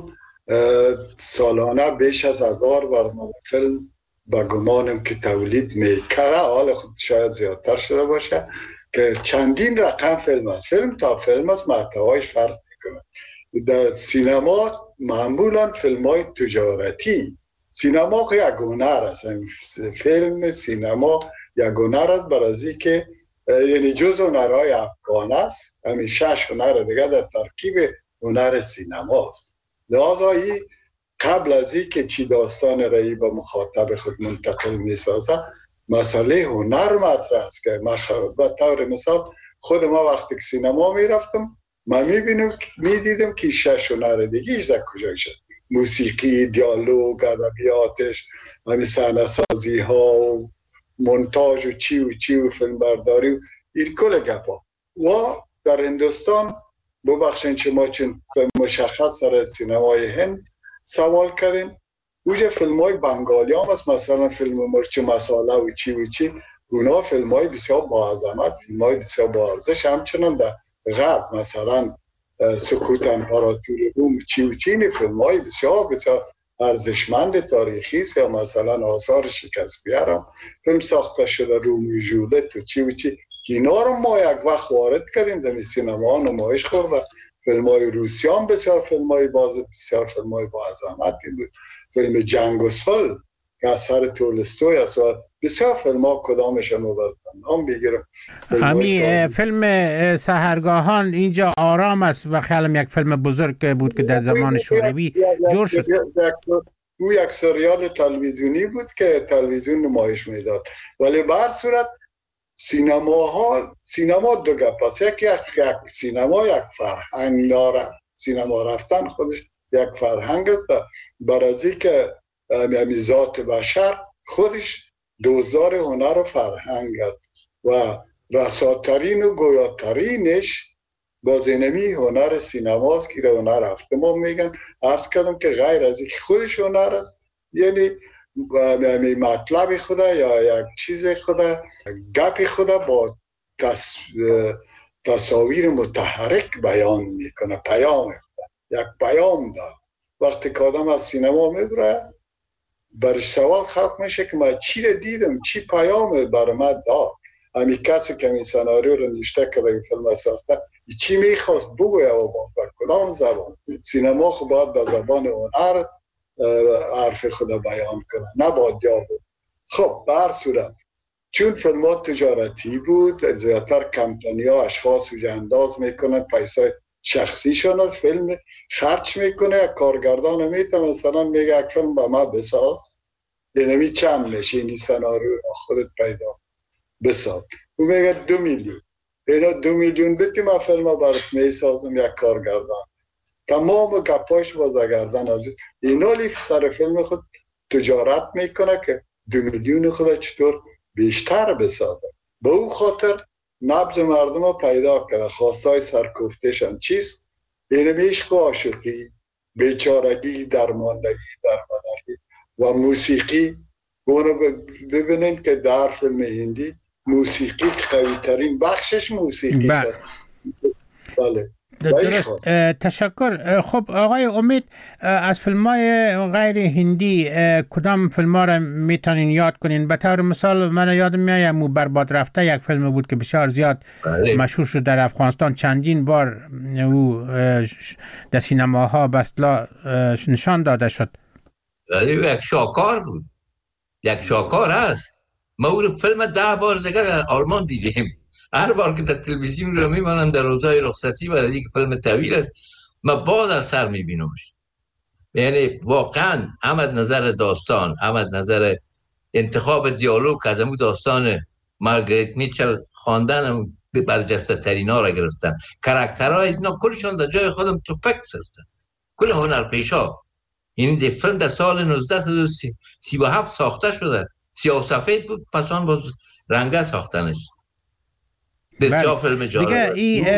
سالانه بیش از 1000 برنامه فیلم با گمانم که تولید میکنه، حال خود شاید زیادتر شده باشه که چندین رقم فیلم است. فیلم تا فیلم است، محتوایش فرق میکنه. در سینما معمولا فیلم های تجارتی، سینما یک هنر است. فیلم سینما یک هنر است برای که یعنی جز هنرهای افغان است. همین 6 هنر دیگه در ترکیب هنر سینما است. لذا قبل از این که چی داستان رایی به مخاطب خود منتقل می سازه، مسئله هنر مطرح است که به طور مثال خود ما وقتی که سینما می رفتم من می دیدم که 6 هنر دیگیش در کجای شد. موسیقی، دیالوگ، ادبیاتش، همین صحنه سازی ها و مونتاژ و چی و فیلم برداری و این کل گپا. و در هندوستان ببخشید شما چون مشخص سر سینمای هند سوال کردیم، اوجه فیلم های بنگالی هم است، مثلا فیلم مرچ مساله و چی اونا فیلم های بسیار با عظمت، فیلم های بسیار با ارزش. همچنان در غرب مثلا سکوت امپراتور روم چی این فیلم های بسیار ارزشمند تاریخی است یا مثلا آثار شکسپیر هم فیلم ساخته شده، رومیو جولیت و چی و چی، اینا رو ما یک وقت وارد کردیم در سینما نمایش خورده. فیلم های روسی هم بسیار فیلم های بسیار فیلم های با عظمتی بود. فیلم جنگ و صلح که اثر تولستوی است، بسیار فیلم ها کدامش رو نام بگیرم. همین فیلم سحرگاهان اینجا آرام است و خیالم یک فیلم بزرگ بود که در زمان شوروی جور شد. او یک سریال تلویزیونی بود که تلویزیون نمایش میداد، ولی به هر صورت سینما دو گپ است. یک سینما یک فرهنگ داره. سینما رفتن خودش یک فرهنگ است. برای از اینکه ذات بشر خودش دوزار هنر و فرهنگ است و رساترین و گویاترینش باز اینمی هنر سینماست که هنر هفته ما میگن. عرض کردم که غیر از اینکه خودش هنر است، یعنی مطلب خدا یا یک چیز خدا، گپ خدا با تصاویر متحرک بیان میکنه. پیام خدا یک پیام داد. وقتی که آدم از سینما میبره برش سوال خلق میشه که من چی رو دیدم، چی پیام بر من داد. همین کسی که این سناریو رو نوشته که این فیلم ساخته چی میخواست بگویه و با کدام زبان. سینما خب باید به زبان هنر حرف خدا بیان کنه، نه با دیالوگ. خب به هر صورت چون فیلم ها تجارتی بود، زیادتر کمپانی ها اشخاص رو انداز میکنن، پیسای شخصیشون از فیلم خرچ میکنه. یک کارگردان میتونه مثلا میگه یک فیلم با ما بساز، یعنی چند میشه این سناریو خودت پیدا بساز. او میگه 2 میلیون. اینا 2 میلیون بدی من فیلم برات میسازم. یک کارگردان تمام گپاش بازگردن از اینا لیف سر فیلم خود تجارت میکنه که 2 میلیون خود چطور بیشتر بسازه. به او خاطر نبض مردم رو پیدا کرده. خواستای سرکوفتشان چیست؟ این عشق و عاشقی، بیچارگی، درماندگی و موسیقی. اونو ببینید که در فیلم هندی موسیقی قوی ترین بخشش موسیقی شد. بله درست. تشکر. خب آقای امید، از فیلم‌های غیر هندی کدام فیلم‌ها را میتونین یاد کنین؟ به طور مثال من یادم میاد مو برباد رفته یک فیلم بود که بسیار زیاد مشهور شد در افغانستان. چندین بار او در سینماها به اصطلاح نشان داده شد. یک شاکار بود، یک شاکار هست. ما او فیلم 10 بار دیگه در آلمان دیدیم. هر بار که در تلویزیون رو میمانم در روزهای رخصتی برای اینکه فیلم طویل است من باز از سر میبینمش. یعنی واقعا هم از نظر داستان، هم از نظر انتخاب دیالوگ از همون داستان مارگریت میچل خواندن به برجسته ترین ها را گرفتن. کاراکترهای اینا کلشان در جای خودم پرفکت هستن، کل هنرپیشا. این دی فیلم در سال 1937 ساخته شده، سیاه و سفید بود، پس آن باز رنگه ساختنش. بسیار فیلم جالب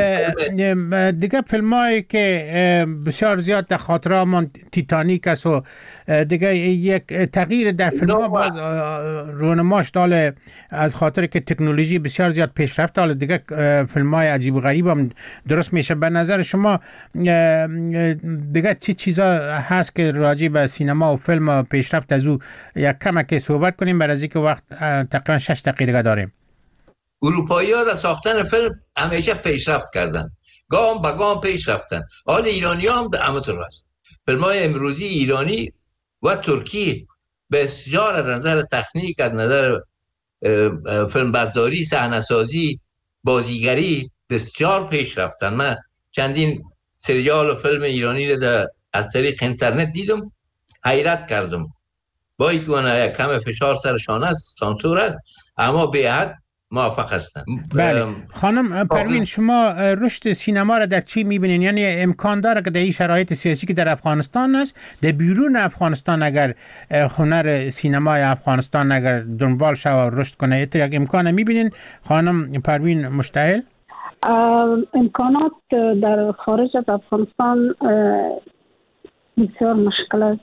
دیگه فیلمایی که بسیار زیاد در خاطره من تیتانیک است و دیگه یک تغییر در فیلم ها باز رونماش داله از خاطر که تکنولوژی بسیار زیاد پیشرفت داله. دیگه فیلم های عجیب و غریب هم درست میشه. به نظر شما دیگه چی چیزا هست که راجع به سینما و فیلم و پیشرفت از او یک کمک صحبت کنیم؟ برای اینکه وقت تقریبا 6 دقیقه دیگه داریم. اروپایی ها در ساختن فیلم همیشه پیشرفت کردن، گام به گام پیش رفتن. حال ایرانی هم در همطور هست. فیلم های امروزی ایرانی و ترکی بسیار از نظر تکنیک، از نظر فیلم برداری، صحنه سازی، بازیگری بسیار پیش رفتن. من چندین سریال و فیلم ایرانی رو از طریق اینترنت دیدم، حیرت کردم. با اینکه کم فشار سرشان است، سانسور است، اما به حد موافق هستن. بله. خانم پروین، شما رشد سینما را در چی میبینین؟ یعنی امکان داره که در این شرایط سیاسی که در افغانستان است، در بیرون افغانستان اگر هنر سینمای افغانستان اگر دنبال شود و رشد کنه، یک امکان میبینین خانم پروین مشتعل؟ امکانات در خارج از افغانستان بسیار مشکل است.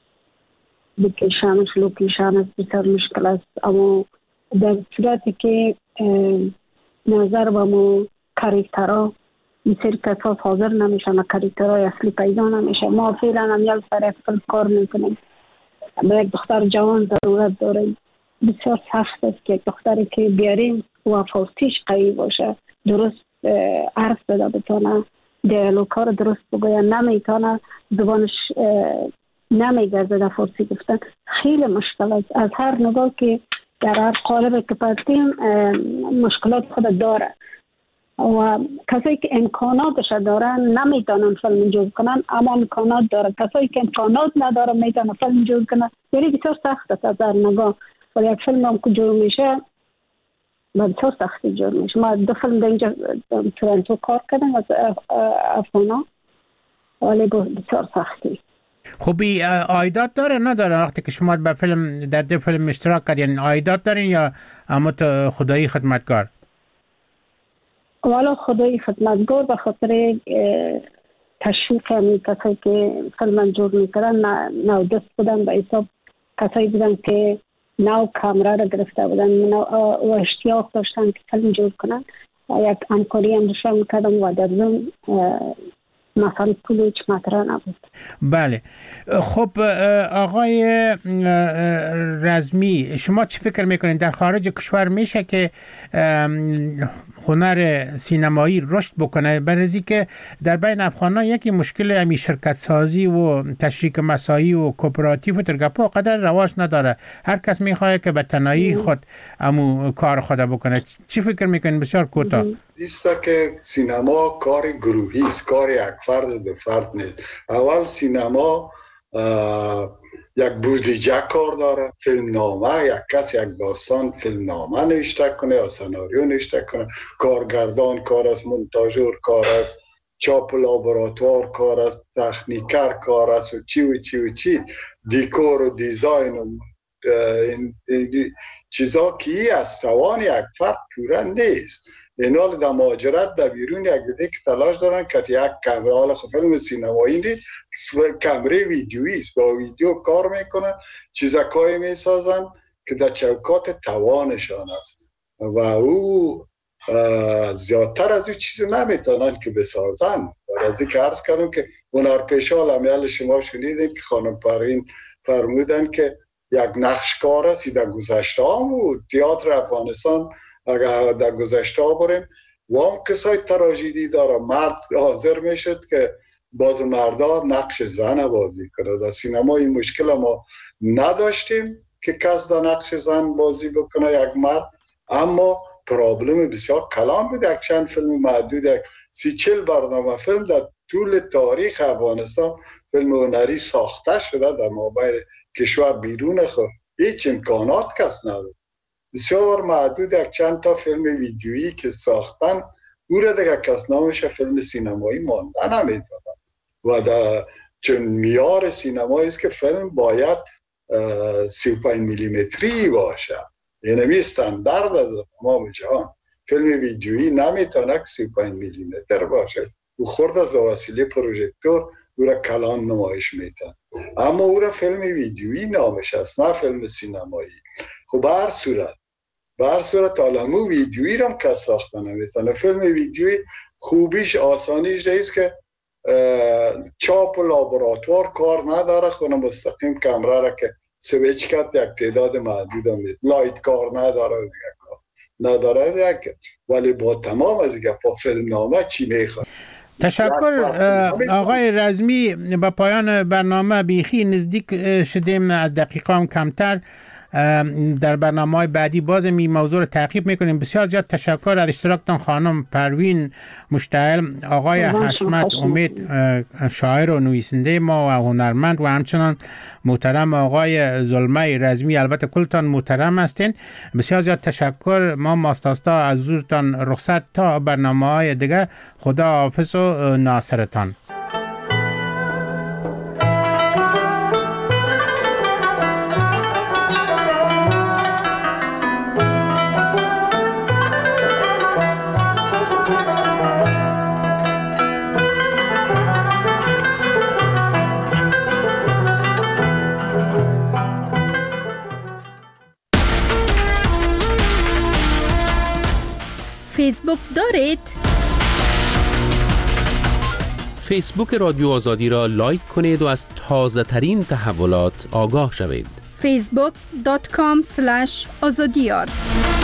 لوکیشنش بسیار مشکل است، اما در صورتی که نظر به مو کاریکترها بسیار کساس حاضر نمیشن، کاریکترهای اصلی پیدا نمیشه. ما فعلا هم یک سر فیلم کار میکنیم. به یک دختر جوان ضرورت داره. بسیار سخت است که دختری که بیاریم و فارسیش قوی باشه، درست عرض بده بتونه، دیالوگ‌ها رو درست بگوید، نمیتونه زبانش نمیگرده در فارسی گفتن. خیلی مشکل است. از هر نگاه که در هر قالب که پرتیم مشکلات خود داره و کسایی که امکاناتش دارن نمیتونن فیلم جور کنن، اما امکانات داره. کسایی که امکانات نداره میتونن فیلم جور کنن. یعنی بسیار سخت است از هر نگاه. و یک فیلم هم که جور میشه بسیار سختی جور میشه. ما دو فیلم در اینجا تورنتو کار کردم از افغانا، ولی بسیار سختی. خوبی عایدات داره نداره وقتی که شما به فیلم در دو فیلم اشتراک کردین؟ عایدات دارین یا اما خدایی خدمتگار؟ والا خدایی خدمتگار به خاطر تشویق همی کسایی که فیلم جور میکردن نو دست بودن، به حساب کسایی بودن که نو کامرا را گرفته بودن و اشتیاق داشتن که فیلم جور کنن. یک همکاری هم داشتن میکردم و در ضمن مثلا پول هیچ مطرح نبود. بله. خب آقای رزمی، شما چی فکر میکنید در خارج کشور میشه که هنر سینمایی رشد بکنه؟ برای که در بین افغانان یکی مشکل همی شرکت سازی و تشریک مساعی و کوپراتیو و ترگپا قدر رواج نداره. هر کس میخواد که به تنهایی خود امو کار خود بکنه. چی فکر میکنید؟ بسیار کوتاه. ایستا که سینما کار گروهی است، کار یک فرد دو فرد نیست. اول سینما یک بودجه کار داره، فیلم نامه، یک کس یک داستان فیلم نامه نوشته کنه یا سناریو نوشته کنه، کارگردان کار است، مونتاژور کار است، چاپ لابراتوار کار است، تکنیکر کار است و چی دیکور و دیزاین و چیزا که از توان یک فرد پوره نیست. این حال در مهاجرت در بیرون یک دیگه که تلاش دارن که یک کامره، حالا خب فیلم سینمایی نیست، کامره ویدیویی است، با ویدیو کار میکنن، چیزکایی میسازن که در چوکات توانشان است و او زیادتر از او چیزی نمیتونن که بسازن. از این که عرض کردم که هنرپیشه امیال شما شنیدیم که خانم پروین فرمودن که یک نقشکار است. در گذشته هم بود تئاتر افغانستان، اگر در گذشته ها بریم و هم قصای تراژدی داره، مرد حاضر میشد که باز مردا نقش زن بازی کنه. در سینما این مشکل ما نداشتیم که کس در نقش زن بازی بکنه یک مرد، اما پرابلم بسیار کلان بود. یک چند فیلم محدود، 30-40 برنامه فیلم در طول تاریخ افغانستان فیلم هنری ساخته شده در مابین کشور بیرون خود هیچ امکانات کس نداره. بسیار محدود یک چند تا فیلم ویدیویی که ساختن او را دیگه کس نامش فیلم سینمایی مانده نمیتونه و چون میار سینمایی است که فیلم باید 35 میلیمتری باشه، یعنی استاندارد از تمام جهان. فیلم ویدیویی نمیتونه 35 میلیمتر باشه، او خورد از به وسیله پروژکتور او را کلان نمایش میتن، اما او را فیلم ویدیویی نامش است، نه فیلم سینمایی. خب به هر صورت عالمو ویدیویی را هم کس ساخته نمیتونه. فیلم ویدیویی خوبیش آسانیش نیست که چاپ و لابراتوار کار نداره، خونه مستقیم کامره را که سویچ کرد یک تعداد محدود هم لایت کار نداره ولی با تمام از این گپا فیلم نامه چی میخواد. تشکر آقای رزمی. به پایان برنامه بیخی نزدیک شدیم، از دقیقه هم کمتر. در برنامه‌های بعدی باز این موضوع رو تعقیب میکنیم. بسیار زیاد تشکر از اشتراکتان خانم پروین مشتعل، آقای حشمت امید شاعر و نویسنده ما و هنرمند و همچنان محترم آقای زلمه رزمی. البته کلتان محترم هستین. بسیار زیاد تشکر. ما ماستاستا از حضورتان رخصت تا برنامه‌های دیگه. خدا حافظ و ناصرتان. فیسبوک دارید؟ فیسبوک رادیو آزادی را لایک کنید و از تازه ترین تحولات آگاه شوید. facebook.com/azadiyar